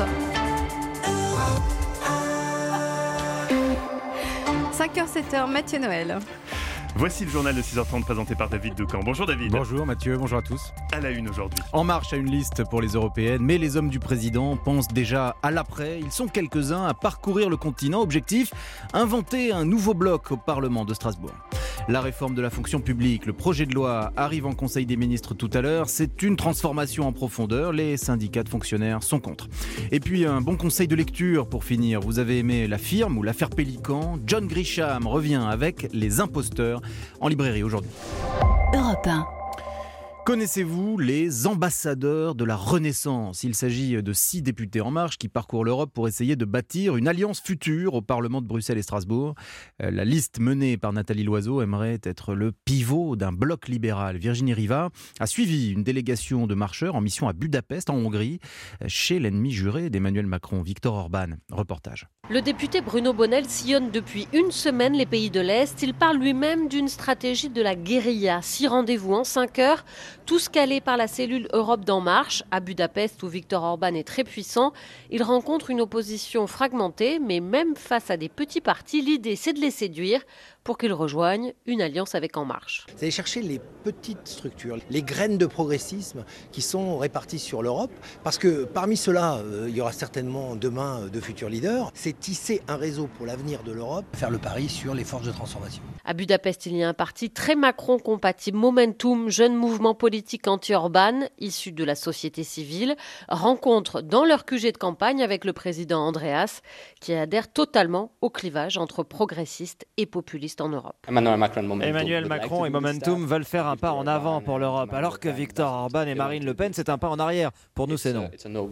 cinq heures, sept heures, Mathieu Noël. Voici le journal de six heures trente présenté par David Doucan. Bonjour David. Bonjour Mathieu, bonjour à tous. À la une aujourd'hui. En marche à une liste pour les européennes, mais les hommes du président pensent déjà à l'après. Ils sont quelques-uns à parcourir le continent. Objectif, inventer un nouveau bloc au Parlement de Strasbourg. La réforme de la fonction publique, le projet de loi arrive en Conseil des ministres tout à l'heure. C'est une transformation en profondeur. Les syndicats de fonctionnaires sont contre. Et puis un bon conseil de lecture pour finir. Vous avez aimé La Firme ou L'affaire Pélican? John Grisham revient avec Les Imposteurs en librairie aujourd'hui. Europe un. Connaissez-vous les ambassadeurs de la Renaissance? Il s'agit de six députés En Marche qui parcourent l'Europe pour essayer de bâtir une alliance future au Parlement de Bruxelles et Strasbourg. La liste menée par Nathalie Loiseau aimerait être le pivot d'un bloc libéral. Virginie Riva a suivi une délégation de marcheurs en mission à Budapest, en Hongrie, chez l'ennemi juré d'Emmanuel Macron, Viktor Orban. Reportage. Le député Bruno Bonnell sillonne depuis une semaine les pays de l'Est. Il parle lui-même d'une stratégie de la guérilla. Six rendez-vous en cinq heures. Tous calés par la cellule Europe d'En Marche, à Budapest où Viktor Orban est très puissant, il rencontre une opposition fragmentée, mais même face à des petits partis, l'idée c'est de les séduire pour qu'ils rejoignent une alliance avec En Marche. C'est aller chercher les petites structures, les graines de progressisme qui sont réparties sur l'Europe, parce que parmi ceux-là, euh, il y aura certainement demain euh, de futurs leaders. C'est tisser un réseau pour l'avenir de l'Europe, faire le pari sur les forces de transformation. À Budapest, il y a un parti très Macron-compatible, Momentum, jeune mouvement politique anti-Orban, issu de la société civile, rencontre dans leur Q G de campagne avec le président Andreas, qui adhère totalement au clivage entre progressistes et populistes en Europe. Emmanuel Macron et Momentum veulent faire un pas en avant pour l'Europe, alors que Viktor Orban et Marine Le Pen, c'est un pas en arrière. Pour nous, c'est non.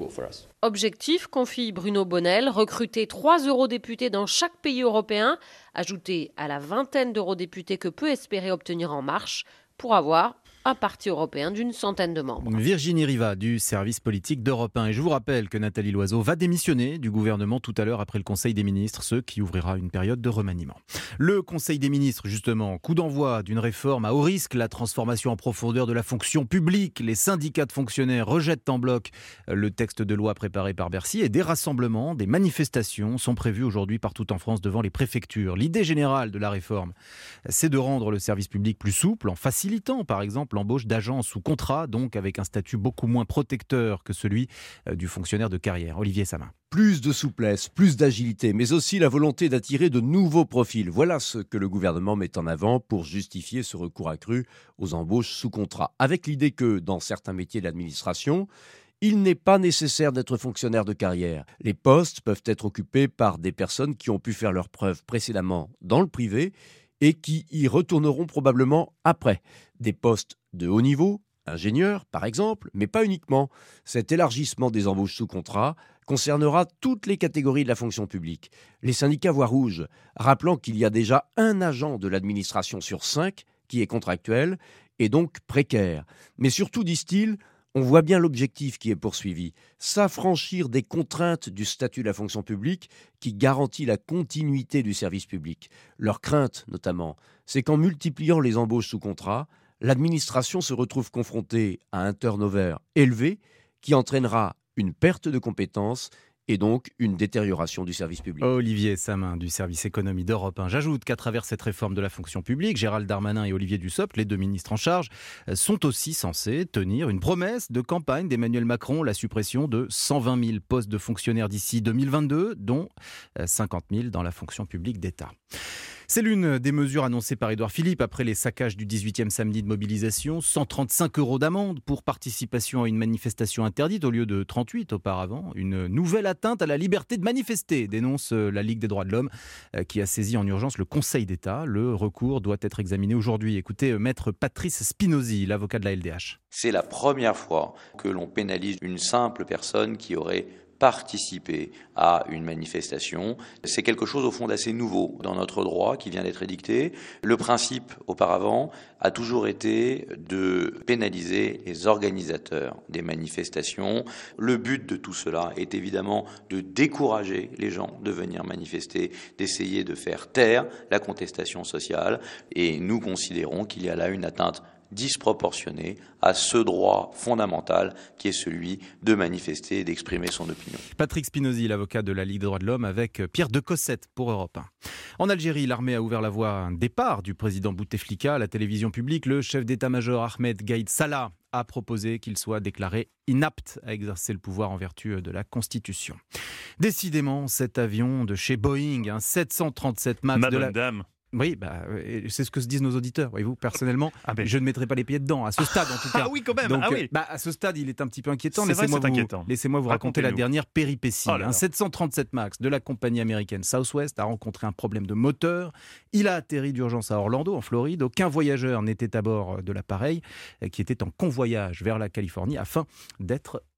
Objectif, confie Bruno Bonnell, recruter trois eurodéputés dans chaque pays européen, ajouter à la vingtaine d'eurodéputés que peut espérer obtenir En Marche, pour avoir un parti européen d'une centaine de membres. Virginie Riva du service politique d'Europe un. Et je vous rappelle que Nathalie Loiseau va démissionner du gouvernement tout à l'heure après le Conseil des ministres, ce qui ouvrira une période de remaniement. Le Conseil des ministres, justement, coup d'envoi d'une réforme à haut risque, la transformation en profondeur de la fonction publique. Les syndicats de fonctionnaires rejettent en bloc le texte de loi préparé par Bercy et des rassemblements, des manifestations sont prévus aujourd'hui partout en France devant les préfectures. L'idée générale de la réforme, c'est de rendre le service public plus souple en facilitant, par exemple, l'embauche d'agents sous contrat, donc avec un statut beaucoup moins protecteur que celui du fonctionnaire de carrière. Olivier Samin. Plus de souplesse, plus d'agilité, mais aussi la volonté d'attirer de nouveaux profils. Voilà ce que le gouvernement met en avant pour justifier ce recours accru aux embauches sous contrat. Avec l'idée que, dans certains métiers de l'administration, il n'est pas nécessaire d'être fonctionnaire de carrière. Les postes peuvent être occupés par des personnes qui ont pu faire leurs preuves précédemment dans le privé et qui y retourneront probablement après. Des postes de haut niveau, ingénieurs par exemple, mais pas uniquement. Cet élargissement des embauches sous contrat concernera toutes les catégories de la fonction publique. Les syndicats voient rouge, rappelant qu'il y a déjà un agent de l'administration sur cinq qui est contractuel et donc précaire. Mais surtout, disent-ils, on voit bien l'objectif qui est poursuivi, s'affranchir des contraintes du statut de la fonction publique qui garantit la continuité du service public. Leur crainte, notamment, c'est qu'en multipliant les embauches sous contrat, l'administration se retrouve confrontée à un turnover élevé qui entraînera une perte de compétences et donc une détérioration du service public. Olivier Samin du service économie d'Europe un. J'ajoute qu'à travers cette réforme de la fonction publique, Gérald Darmanin et Olivier Dussopt, les deux ministres en charge, sont aussi censés tenir une promesse de campagne d'Emmanuel Macron, la suppression de cent vingt mille postes de fonctionnaires d'ici deux mille vingt-deux, dont cinquante mille dans la fonction publique d'État. C'est l'une des mesures annoncées par Édouard Philippe après les saccages du dix-huitième samedi de mobilisation. cent trente-cinq euros d'amende pour participation à une manifestation interdite au lieu de trente-huit auparavant. Une nouvelle atteinte à la liberté de manifester, dénonce la Ligue des droits de l'homme qui a saisi en urgence le Conseil d'État. Le recours doit être examiné aujourd'hui. Écoutez maître Patrice Spinozzi, l'avocat de la L D H. C'est la première fois que l'on pénalise une simple personne qui aurait participer à une manifestation. C'est quelque chose au fond d'assez nouveau dans notre droit qui vient d'être édicté. Le principe auparavant a toujours été de pénaliser les organisateurs des manifestations. Le but de tout cela est évidemment de décourager les gens de venir manifester, d'essayer de faire taire la contestation sociale. Et nous considérons qu'il y a là une atteinte disproportionné à ce droit fondamental qui est celui de manifester et d'exprimer son opinion. Patrick Spinozzi, l'avocat de la Ligue des droits de l'homme, avec Pierre de Cossette pour Europe un. En Algérie, l'armée a ouvert la voie à un départ du président Bouteflika à la télévision publique. Le chef d'état-major Ahmed Gaïd Salah a proposé qu'il soit déclaré inapte à exercer le pouvoir en vertu de la Constitution. Décidément, cet avion de chez Boeing, un sept cent trente-sept MAX Ma de bonne la... dame. Oui, bah, c'est ce que se disent nos auditeurs. Voyez-vous, personnellement, ah ben. je ne mettrai pas les pieds dedans, à ce stade en tout cas. Ah oui, quand même. Donc, ah oui. bah, à ce stade, il est un petit peu inquiétant. Laissez-moi vous, inquiétant. laissez-moi vous raconter la dernière péripétie. Oh là là. Un sept cent trente-sept MAX de la compagnie américaine Southwest a rencontré un problème de moteur. Il a atterri d'urgence à Orlando, en Floride. Aucun voyageur n'était à bord de l'appareil, qui était en convoyage vers la Californie afin d'être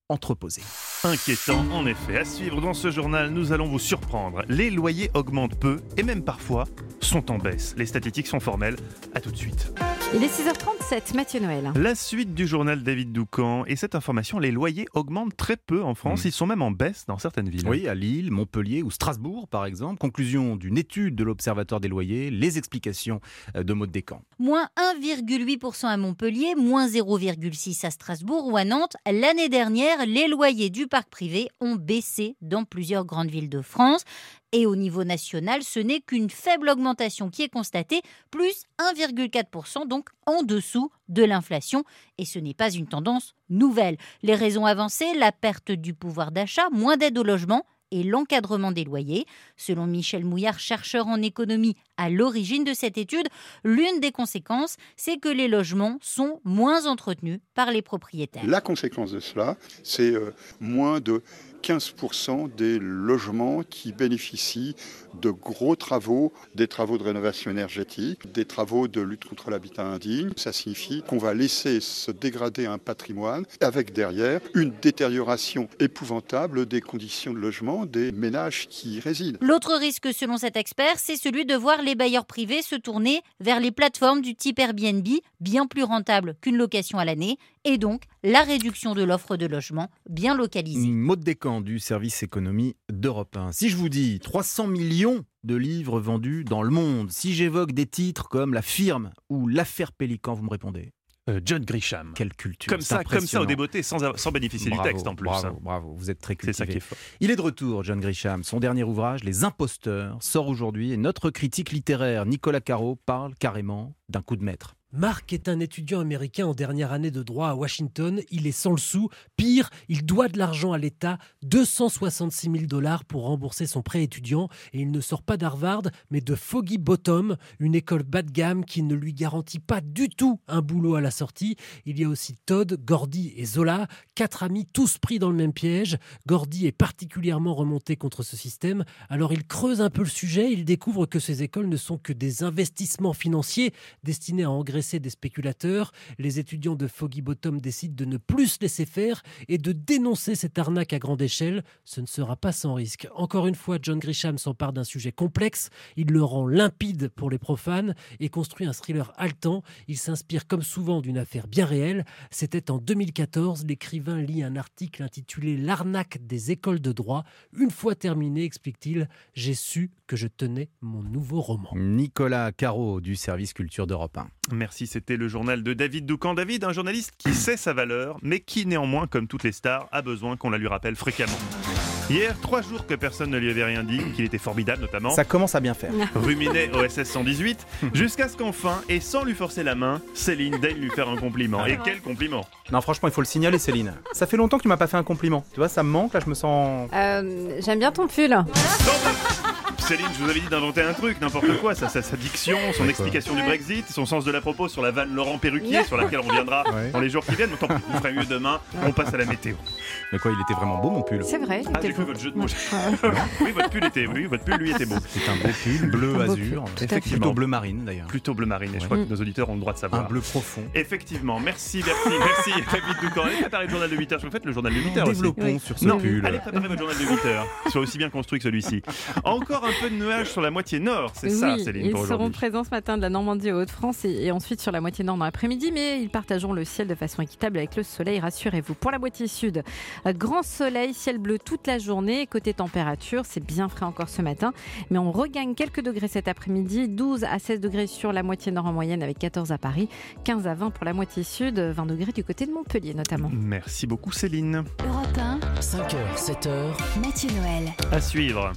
entreposés. Inquiétant, en effet. À suivre dans ce journal, nous allons vous surprendre. Les loyers augmentent peu et même parfois sont en baisse. Les statistiques sont formelles. À tout de suite. Il est six heures trente-sept, Mathieu Noël. La suite du journal David Doucan. Et cette information, les loyers augmentent très peu en France. Mmh. Ils sont même en baisse dans certaines villes. Oui, à Lille, Montpellier ou Strasbourg, par exemple. Conclusion d'une étude de l'Observatoire des loyers. Les explications de Maud Descamps. Moins un virgule huit pour cent à Montpellier, moins zéro virgule six pour cent à Strasbourg ou à Nantes. L'année dernière, les loyers du parc privé ont baissé dans plusieurs grandes villes de France. Et au niveau national, ce n'est qu'une faible augmentation qui est constatée, plus un virgule quatre pour cent, donc en dessous de l'inflation. Et ce n'est pas une tendance nouvelle. Les raisons avancées, la perte du pouvoir d'achat, moins d'aide au logement et l'encadrement des loyers. Selon Michel Mouillard, chercheur en économie à l'origine de cette étude, l'une des conséquences, c'est que les logements sont moins entretenus par les propriétaires. La conséquence de cela, c'est euh, moins de quinze pour cent des logements qui bénéficient de gros travaux, des travaux de rénovation énergétique, des travaux de lutte contre l'habitat indigne. Ça signifie qu'on va laisser se dégrader un patrimoine avec derrière une détérioration épouvantable des conditions de logement des ménages qui y résident. L'autre risque, selon cet expert, c'est celui de voir les bailleurs privés se tourner vers les plateformes du type Airbnb, bien plus rentables qu'une location à l'année, et donc la réduction de l'offre de logement bien localisée. Maud Descamps du service économie d'Europe un. Si je vous dis trois cents millions de livres vendus dans le monde, si j'évoque des titres comme La Firme ou L'Affaire Pélican, vous me répondez euh, John Grisham. Quelle culture. Comme ça, comme ça au débeauté, sans, sans bénéficier bravo, du texte en plus. Bravo, hein. bravo, vous êtes très cultivé. C'est ça qui est fort. Il est de retour, John Grisham. Son dernier ouvrage, Les Imposteurs, sort aujourd'hui et notre critique littéraire, Nicolas Caro, parle carrément d'un coup de maître. Marc est un étudiant américain en dernière année de droit à Washington. Il est sans le sou. Pire, il doit de l'argent à l'État, deux cent soixante-six mille dollars pour rembourser son prêt étudiant. Et il ne sort pas d'Harvard, mais de Foggy Bottom, une école bas de gamme qui ne lui garantit pas du tout un boulot à la sortie. Il y a aussi Todd, Gordy et Zola, quatre amis tous pris dans le même piège. Gordy est particulièrement remonté contre ce système. Alors il creuse un peu le sujet. Il découvre que ces écoles ne sont que des investissements financiers destinés à engraisser des spéculateurs. Les étudiants de Foggy Bottom décident de ne plus se laisser faire et de dénoncer cette arnaque à grande échelle. Ce ne sera pas sans risque. Encore une fois, John Grisham s'empare d'un sujet complexe. Il le rend limpide pour les profanes et construit un thriller haletant. Il s'inspire comme souvent d'une affaire bien réelle. C'était en deux mille quatorze. L'écrivain lit un article intitulé « L'arnaque des écoles de droit ». Une fois terminé, explique-t-il, j'ai su que je tenais mon nouveau roman. Nicolas Caro du service culture d'Europe un. Merci, c'était le journal de David Doucan. David, un journaliste qui sait sa valeur, mais qui néanmoins, comme toutes les stars, a besoin qu'on la lui rappelle fréquemment. Hier, trois jours que personne ne lui avait rien dit, qu'il était formidable notamment. Ça commence à bien faire. Ruminet au S S cent dix-huit, jusqu'à ce qu'enfin, et sans lui forcer la main, Céline daigne lui faire un compliment. Et quel compliment! Non, franchement, il faut le signaler, Céline. Ça fait longtemps que tu m'as pas fait un compliment. Tu vois, ça me manque, là, je me sens... Euh, j'aime bien ton pull. Céline, je vous avais dit d'inventer un truc, n'importe quoi, sa, sa, sa diction, son explication du Brexit, son sens de la propos sur la vanne Laurent Perruquier, sur laquelle on reviendra ouais. dans les jours qui viennent. Tant pis, vous ferez mieux demain, on passe à la météo. Mais quoi, il était vraiment beau mon pull. C'est vrai. Ah, j'ai cru votre jeu de mots. Oui, votre pull était, oui, votre pull lui était beau. C'est un beau pull, bleu azur, effectivement. Plutôt bleu marine d'ailleurs. Plutôt bleu marine, et je crois que nos auditeurs ont le droit de savoir. Un bleu profond. Effectivement, merci, merci, merci David Doucan. Allez préparer le journal de huit heures, vous faites le journal de huit heures aussi. Développons sur ce non, pull. Allez préparer votre journal de huit heures, soit aussi bien construit que celui-ci. Encore un peu de nuages sur la moitié nord, c'est oui, ça Céline, pour ils aujourd'hui. seront présents ce matin de la Normandie aux Hauts-de-France et, et ensuite sur la moitié nord dans l'après-midi, mais ils partageront le ciel de façon équitable avec le soleil, rassurez-vous. Pour la moitié sud, grand soleil, ciel bleu toute la journée. Côté température, c'est bien frais encore ce matin, mais on regagne quelques degrés cet après-midi, douze à seize degrés sur la moitié nord en moyenne avec quatorze à Paris, quinze à vingt pour la moitié sud, vingt degrés du côté de Montpellier notamment. Merci beaucoup Céline. Europe un, cinq heures, sept heures. Mathieu Noël. À suivre.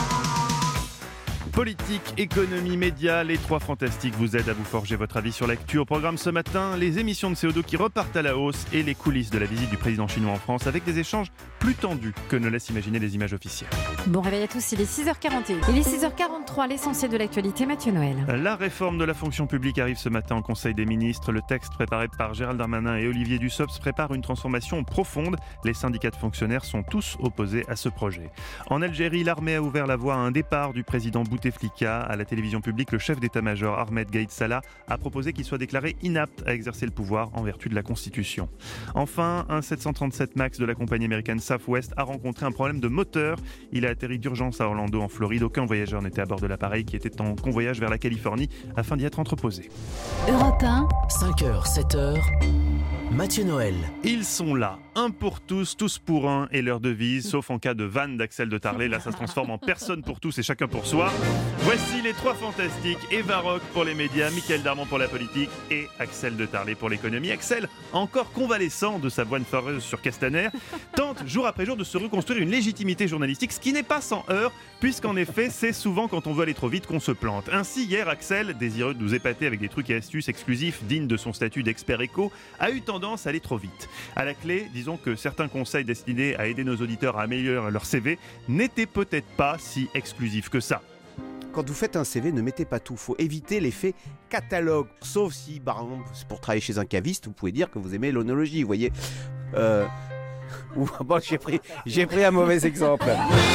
Politique, économie, médias, les trois fantastiques vous aident à vous forger votre avis sur l'actu. Au programme ce matin, les émissions de C O deux qui repartent à la hausse et les coulisses de la visite du président chinois en France avec des échanges plus tendus que ne laissent imaginer les images officielles. Bon réveil à tous, il est six heures quarante et un. Il est six heures quarante-trois, l'essentiel de l'actualité, Mathieu Noël. La réforme de la fonction publique arrive ce matin au Conseil des ministres. Le texte préparé par Gérald Darmanin et Olivier Dussopt prépare une transformation profonde. Les syndicats de fonctionnaires sont tous opposés à ce projet. En Algérie, l'armée a ouvert la voie à un départ du président Bouteflika Bouteflika. À la télévision publique, le chef d'état-major Ahmed Gaïd Salah a proposé qu'il soit déclaré inapte à exercer le pouvoir en vertu de la Constitution. Enfin, un sept cent trente-sept MAX de la compagnie américaine Southwest a rencontré un problème de moteur. Il a atterri d'urgence à Orlando en Floride. Aucun voyageur n'était à bord de l'appareil qui était en convoyage vers la Californie afin d'y être entreposé. Europe un, cinq heures, sept heures, Mathieu Noël. Ils sont là, un pour tous, tous pour un, et leur devise, sauf en cas de vanne d'Axel de Tarlé, là ça se transforme en personne pour tous et chacun pour soi. Voici les trois fantastiques, Eva Rock pour les médias, Mickaël Darmon pour la politique et Axel de Tarlé pour l'économie. Axel, encore convalescent de sa voine foreuse sur Castaner, tente jour après jour de se reconstruire une légitimité journalistique, ce qui n'est pas sans heurts, puisqu'en effet c'est souvent quand on veut aller trop vite qu'on se plante. Ainsi hier, Axel, désireux de nous épater avec des trucs et astuces exclusifs dignes de son statut d'expert éco, a eu tendance à aller trop vite. À la clé, disons que certains conseils destinés à aider nos auditeurs à améliorer leur C V n'étaient peut-être pas si exclusifs que ça. Quand vous faites un C V, ne mettez pas tout. Il faut éviter l'effet catalogue. Sauf si, par exemple, c'est pour travailler chez un caviste, vous pouvez dire que vous aimez l'onologie, vous voyez. Euh... Ou, bon, j'ai pris, j'ai pris un mauvais exemple.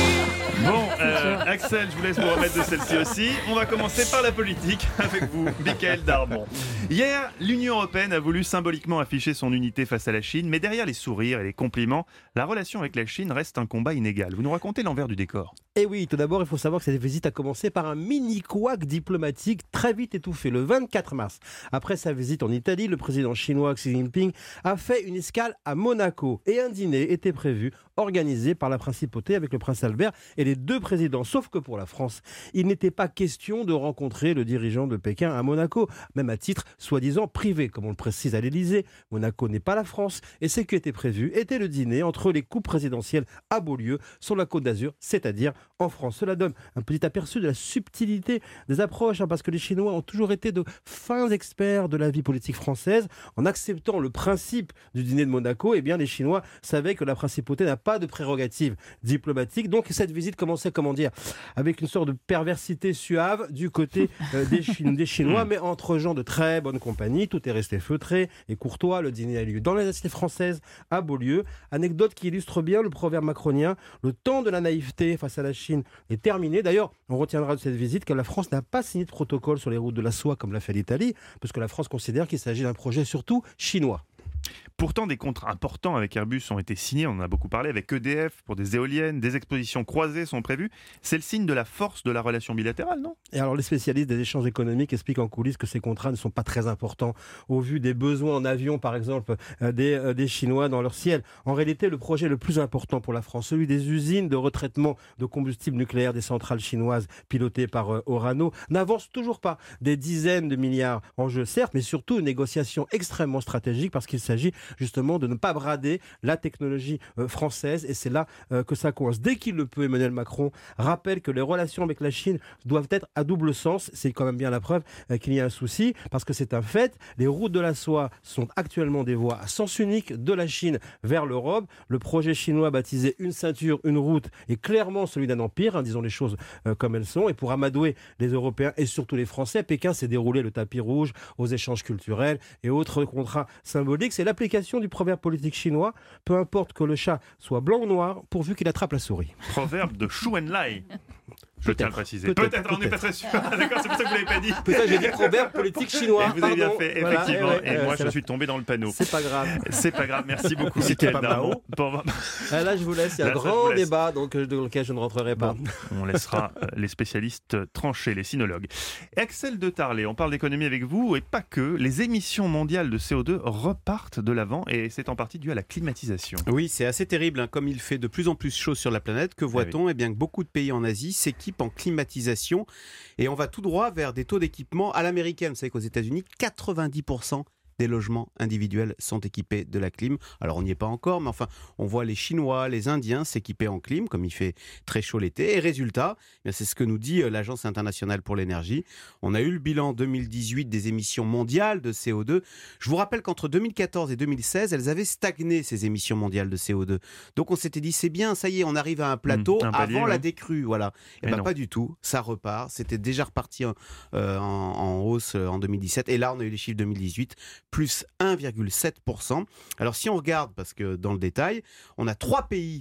Bon, euh, Axel, je vous laisse vous remettre de celle-ci aussi. On va commencer par la politique avec vous, Mickaël Darmon. Hier, l'Union européenne a voulu symboliquement afficher son unité face à la Chine, mais derrière les sourires et les compliments, la relation avec la Chine reste un combat inégal. Vous nous racontez l'envers du décor. Et oui, tout d'abord, il faut savoir que cette visite a commencé par un mini couac diplomatique très vite étouffé. Le vingt-quatre mars, après sa visite en Italie, le président chinois Xi Jinping a fait une escale à Monaco et un dîner était prévu, organisé par la principauté avec le prince Albert et les deux présidents. Sauf que pour la France, il n'était pas question de rencontrer le dirigeant de Pékin à Monaco, même à titre soi-disant privé, comme on le précise à l'Élysée. Monaco n'est pas la France et ce qui était prévu était le dîner entre les couples présidentielles à Beaulieu, sur la Côte d'Azur, c'est-à-dire en France. Cela donne un petit aperçu de la subtilité des approches, hein, parce que les Chinois ont toujours été de fins experts de la vie politique française. En acceptant le principe du dîner de Monaco, eh bien les Chinois savaient que la principauté n'a pas de prérogatives diplomatiques. Donc cette visite commençait, comment dire, avec une sorte de perversité suave du côté euh, des, Chine, des Chinois, mais entre gens de très bonne compagnie. Tout est resté feutré et courtois. Le dîner a lieu dans les assiettes françaises à Beaulieu. Anecdote qui illustre bien le proverbe macronien: le temps de la naïveté face à la Chine est terminé. D'ailleurs, on retiendra de cette visite que la France n'a pas signé de protocole sur les routes de la soie comme l'a fait l'Italie, parce que la France considère qu'il s'agit d'un projet surtout chinois. Pourtant, des contrats importants avec Airbus ont été signés, on en a beaucoup parlé, avec E D F pour des éoliennes, des expositions croisées sont prévues. C'est le signe de la force de la relation bilatérale, non ? Et alors, les spécialistes des échanges économiques expliquent en coulisses que ces contrats ne sont pas très importants au vu des besoins en avion, par exemple, euh, des, euh, des Chinois dans leur ciel. En réalité, le projet le plus important pour la France, celui des usines de retraitement de combustible nucléaire des centrales chinoises pilotées par euh, Orano, n'avance toujours pas. Des dizaines de milliards en jeu, certes, mais surtout une négociation extrêmement stratégique parce qu'il s'agit justement de ne pas brader la technologie euh, française, et c'est là euh, que ça coince. Dès qu'il le peut, Emmanuel Macron rappelle que les relations avec la Chine doivent être à double sens. C'est quand même bien la preuve euh, qu'il y a un souci, parce que c'est un fait. Les routes de la soie sont actuellement des voies à sens unique de la Chine vers l'Europe. Le projet chinois baptisé Une ceinture, une route est clairement celui d'un empire, hein, disons les choses euh, comme elles sont. Et pour amadouer les Européens et surtout les Français, Pékin s'est déroulé le tapis rouge aux échanges culturels et autres contrats symboliques. C'est l'application du proverbe politique chinois: peu importe que le chat soit blanc ou noir, pourvu qu'il attrape la souris. Proverbe de Xu Enlai. Je Peut-être, tiens à le préciser. peut-être, Peut-être, on n'est pas très sûr. D'accord, c'est pour ça que vous ne l'avez pas dit. Peut-être j'ai dit proverbe politique chinois. Et vous avez bien Pardon. fait, Voilà, effectivement. ouais, et euh, moi, je la... suis tombé dans le panneau. C'est pas grave. C'est pas grave. Merci beaucoup, C'était Mickaël pas Darmon. Mao. Pour... Ah, là, je vous laisse. Il y a Là, un ça, je grand vous laisse. débat donc, dans lequel je ne rentrerai pas. Bon, on laissera euh, les spécialistes trancher, les sinologues. Axel de Tarlé, on parle d'économie avec vous, et pas que. Les émissions mondiales de C O deux repartent de l'avant, et c'est en partie dû à la climatisation. Oui, c'est assez terrible. Hein. Comme il fait de plus en plus chaud sur la planète, que voit-on ? Ah oui. Eh bien, que beaucoup de pays en Asie s'équipent en climatisation. Et on va tout droit vers des taux d'équipement à l'américaine. Vous savez qu'aux États-Unis, quatre-vingt-dix pour cent des logements individuels sont équipés de la clim. Alors on n'y est pas encore, mais enfin, on voit les Chinois, les Indiens s'équiper en clim, comme il fait très chaud l'été. Et résultat, eh bien, c'est ce que nous dit l'Agence internationale pour l'énergie. On a eu le bilan deux mille dix-huit des émissions mondiales de C O deux. Je vous rappelle qu'entre deux mille quatorze et deux mille seize, elles avaient stagné, ces émissions mondiales de C O deux. Donc on s'était dit, c'est bien, ça y est, on arrive à un plateau mmh, un palier, avant ouais. la décrue. Voilà. Et, et ben pas du tout, ça repart. C'était déjà reparti en, euh, en, en hausse en deux mille dix-sept. Et là, on a eu les chiffres deux mille dix-huit. Plus un virgule sept pour cent. Alors si on regarde, parce que dans le détail, on a trois pays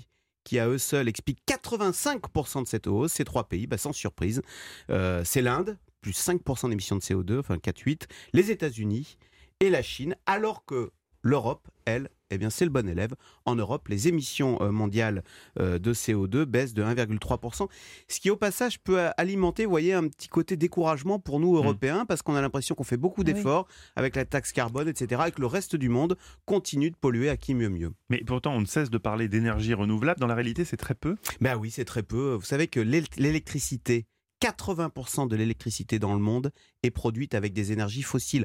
qui à eux seuls expliquent quatre-vingt-cinq pour cent de cette hausse. Ces trois pays, bah, sans surprise, euh, c'est l'Inde, plus cinq pour cent d'émissions de C O deux, enfin quatre virgule huit, les États-Unis et la Chine, alors que l'Europe, elle, eh bien, c'est le bon élève. En Europe, les émissions mondiales de C O deux baissent de un virgule trois pour cent, ce qui, au passage, peut alimenter, vous voyez, un petit côté découragement pour nous, Européens, parce qu'on a l'impression qu'on fait beaucoup d'efforts oui. avec la taxe carbone, et cetera, et que le reste du monde continue de polluer à qui mieux mieux. Mais pourtant, on ne cesse de parler d'énergie renouvelable. Dans la réalité, c'est très peu. Ben oui, c'est très peu. Vous savez que l'électricité, quatre-vingts pour cent de l'électricité dans le monde est produite avec des énergies fossiles.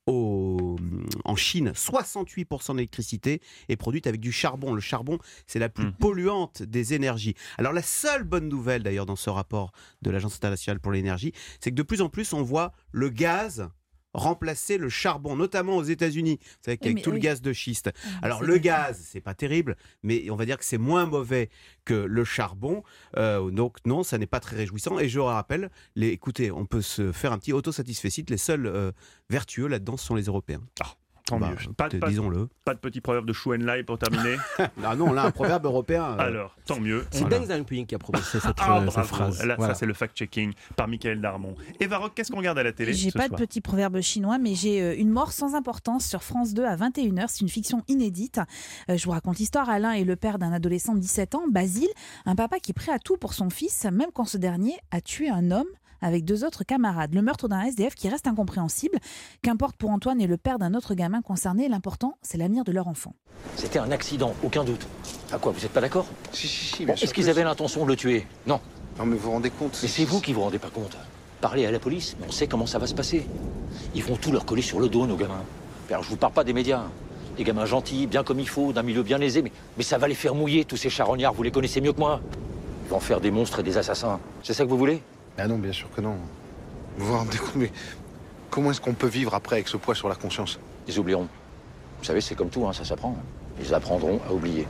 Au, en Chine, soixante-huit pour cent de l'électricité est produite avec du charbon. Le charbon, c'est la plus mmh. polluante des énergies. Alors la seule bonne nouvelle d'ailleurs dans ce rapport de l'Agence internationale pour l'énergie, c'est que de plus en plus on voit le gaz remplacer le charbon, notamment aux États-Unis. Vous savez qu'avec oui, tout oui. le gaz de schiste. Alors le gaz, c'est pas terrible, mais on va dire que c'est moins mauvais que le charbon. Euh, donc non, ça n'est pas très réjouissant. Et je rappelle, les, écoutez, on peut se faire un petit autosatisfecit. Les seuls euh, vertueux là-dedans sont les Européens. Ah. Tant bah, mieux. Pas, pas, disons-le. Pas de petit proverbe de Chou en Lai pour terminer. Ah non, là, un proverbe européen. Euh... Alors, tant mieux. C'est voilà. Deng Xiaoping qui a prononcé cette, ah, cette phrase. Là, voilà. Ça, c'est le fact-checking par Michael Darmon. Eva Rock, qu'est-ce qu'on regarde à la télé J'ai ce pas soir de petit proverbe chinois, mais j'ai une mort sans importance sur France deux à vingt et une heures. C'est une fiction inédite. Je vous raconte l'histoire. Alain est le père d'un adolescent de dix-sept ans, Basile, un papa qui est prêt à tout pour son fils, même quand ce dernier a tué un homme avec deux autres camarades. Le meurtre d'un S D F qui reste incompréhensible. Qu'importe pour Antoine et le père d'un autre gamin concerné, l'important, c'est l'avenir de leur enfant. C'était un accident, aucun doute. À quoi, vous n'êtes pas d'accord? Si, si, si. Bon, est-ce qu'ils avaient l'intention de le tuer? Non. Non, mais vous vous rendez compte? Mais c'est vous qui vous rendez pas compte. Parlez à la police, mais on sait comment ça va se passer. Ils vont tout leur coller sur le dos, nos gamins. Alors, je vous parle pas des médias. Des gamins gentils, bien comme il faut, d'un milieu bien aisé, mais, mais ça va les faire mouiller, tous ces charognards, vous les connaissez mieux que moi. Ils vont en faire des monstres et des assassins. C'est ça que vous voulez? Ah non, bien sûr que non. Vous vous rendez compte, mais comment est-ce qu'on peut vivre après avec ce poids sur la conscience? Ils oublieront. Vous savez, c'est comme tout, hein, ça s'apprend. Ils apprendront à oublier.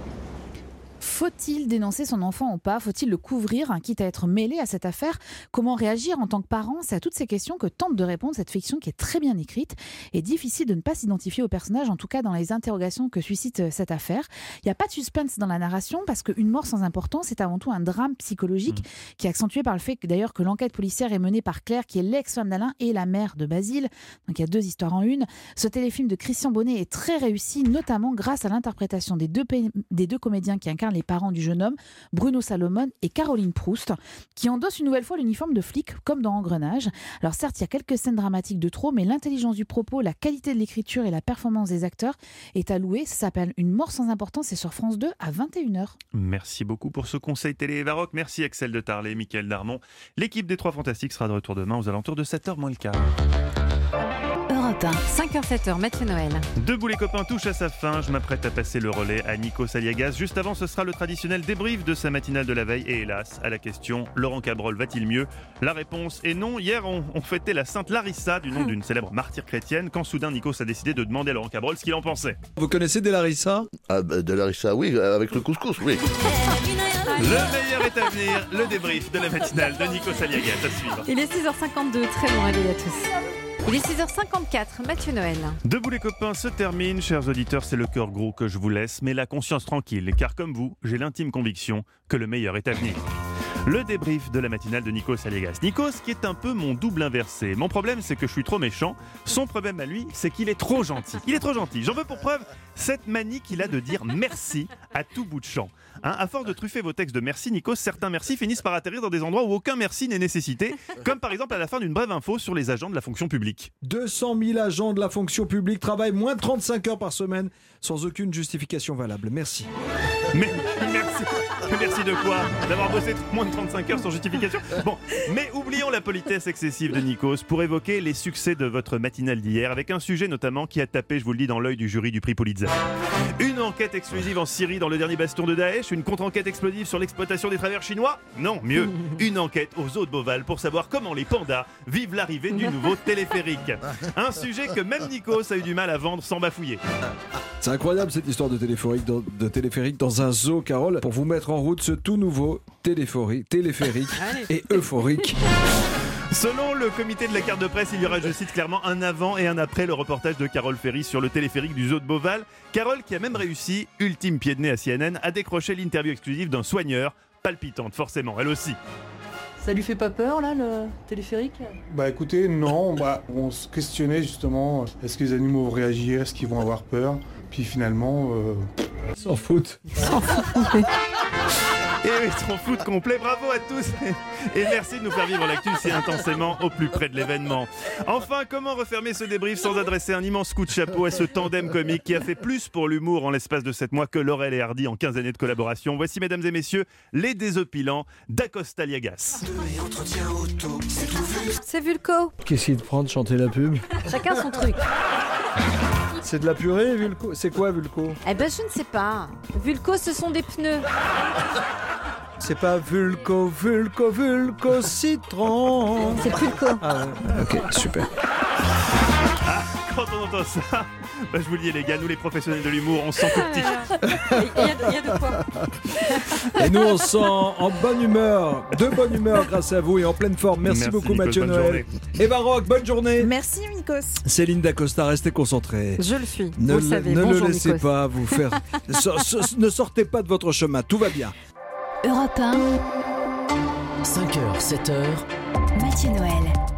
Faut-il dénoncer son enfant ou pas? Faut-il le couvrir, quitte à être mêlé à cette affaire? Comment réagir en tant que parent? C'est à toutes ces questions que tente de répondre cette fiction qui est très bien écrite et difficile de ne pas s'identifier au personnage, en tout cas dans les interrogations que suscite cette affaire. Il n'y a pas de suspense dans la narration parce qu'une mort sans importance, c'est avant tout un drame psychologique mmh. qui est accentué par le fait que d'ailleurs que l'enquête policière est menée par Claire, qui est l'ex-femme d'Alain et la mère de Basile. Donc il y a deux histoires en une. Ce téléfilm de Christian Bonnet est très réussi, notamment grâce à l'interprétation des deux, des deux comédiens qui incarnent les parents du jeune homme, Bruno Salomon et Caroline Proust, qui endossent une nouvelle fois l'uniforme de flic, comme dans Engrenage. Alors certes, il y a quelques scènes dramatiques de trop, mais l'intelligence du propos, la qualité de l'écriture et la performance des acteurs est à louer. Ça s'appelle Une mort sans importance, c'est sur France deux à vingt et une heures. Merci beaucoup pour ce conseil télé Eva Rock. Merci Axel de Tarlet, Michael Darmon. L'équipe des Trois Fantastiques sera de retour demain aux alentours de sept heures moins le quart. cinq heures sept heures, Mathieu Noël. Debout les copains touche à sa fin. Je m'apprête à passer le relais à Nikos Aliagas. Juste avant, ce sera le traditionnel débrief de sa matinale de la veille. Et hélas, à la question « Laurent Cabrol va-t-il mieux ?» La réponse est non. Hier, on, on fêtait la sainte Larissa, du nom d'une célèbre martyre chrétienne, quand soudain Nikos a décidé de demander à Laurent Cabrol ce qu'il en pensait. Vous connaissez des Larissa? Ah, bah, de Larissa, oui, avec le couscous, oui. Le meilleur est à venir, le débrief de la matinale de Nikos Aliagas. À suivre. Il est six heures cinquante-deux, très bon réveil à tous. Il est six heures cinquante-quatre, Mathieu Noël. Debout les copains se termine, chers auditeurs, c'est le cœur gros que je vous laisse, mais la conscience tranquille, car comme vous, j'ai l'intime conviction que le meilleur est à venir. Le débrief de la matinale de Nikos Aliagas. Nikos qui est un peu mon double inversé. Mon problème, c'est que je suis trop méchant. Son problème à lui, c'est qu'il est trop gentil. Il est trop gentil. J'en veux pour preuve cette manie qu'il a de dire merci à tout bout de champ. Hein, à force de truffer vos textes de merci, Nikos, certains merci finissent par atterrir dans des endroits où aucun merci n'est nécessité, comme par exemple à la fin d'une brève info sur les agents de la fonction publique. deux cent mille agents de la fonction publique travaillent moins de trente-cinq heures par semaine sans aucune justification valable. Merci. Mais merci. Merci de quoi? D'avoir bossé moins de trente-cinq heures sans justification? Bon, mais oublions la politesse excessive de Nikos pour évoquer les succès de votre matinale d'hier, avec un sujet notamment qui a tapé, je vous le dis, dans l'œil du jury du prix Pulitzer. Une enquête exclusive en Syrie dans le dernier bastion de Daesh, une contre-enquête explosive sur l'exploitation des travers chinois? Non, mieux, une enquête aux eaux de Beauval pour savoir comment les pandas vivent l'arrivée du nouveau téléphérique. Un sujet que même Nikos a eu du mal à vendre sans bafouiller. C'est incroyable cette histoire de téléphérique dans, de téléphérique dans un zoo, Carole, pour vous mettre en route ce tout nouveau téléphérique, téléphérique et euphorique. Selon le comité de la carte de presse, il y aura, je cite clairement, un avant et un après le reportage de Carole Ferry sur le téléphérique du zoo de Beauval. Carole qui a même réussi, ultime pied de nez à C N N, à décrocher l'interview exclusive d'un soigneur, palpitante forcément, elle aussi. Ça lui fait pas peur là, le téléphérique? Bah écoutez, non, bah, on se questionnait justement, est-ce que les animaux vont réagir, est-ce qu'ils vont avoir peur? Puis finalement, euh... s'en foutent. S'en foutent. Et oui, son foot complet, bravo à tous et merci de nous faire vivre l'actu si intensément au plus près de l'événement. Enfin, comment refermer ce débrief sans adresser un immense coup de chapeau à ce tandem comique qui a fait plus pour l'humour en l'espace de sept mois que Laurel et Hardy en quinze années de collaboration. Voici, mesdames et messieurs, les désopilants d'Acosta Liagas. C'est Vulco. Qu'est-ce qu'il te prend de chanter la pub? Chacun son truc. C'est de la purée, Vulco? C'est quoi, Vulco? Eh ben, je ne sais pas. Vulco, ce sont des pneus. C'est pas Vulco, Vulco, Vulco, citron. C'est Pulco. Ah ouais, ok, super. Ah, quand on entend ça, bah, je vous le dis les gars, nous les professionnels de l'humour, on se sent tout petit. Il y, a de- il y a de quoi. Et nous, on se sent en bonne humeur, de bonne humeur grâce à vous et en pleine forme. Merci, Merci, beaucoup, Nikos, Mathieu bonne Noël. journée. Eva Rock, bonne journée. Merci Nikos. Céline Dacosta, restez concentrée. Je le suis. Ne, Vous le- le savez. ne Bonjour, le laissez Nikos. pas vous faire. So- so- ne sortez pas de votre chemin, tout va bien. Europe un, cinq heures, sept heures, Mathieu Noël.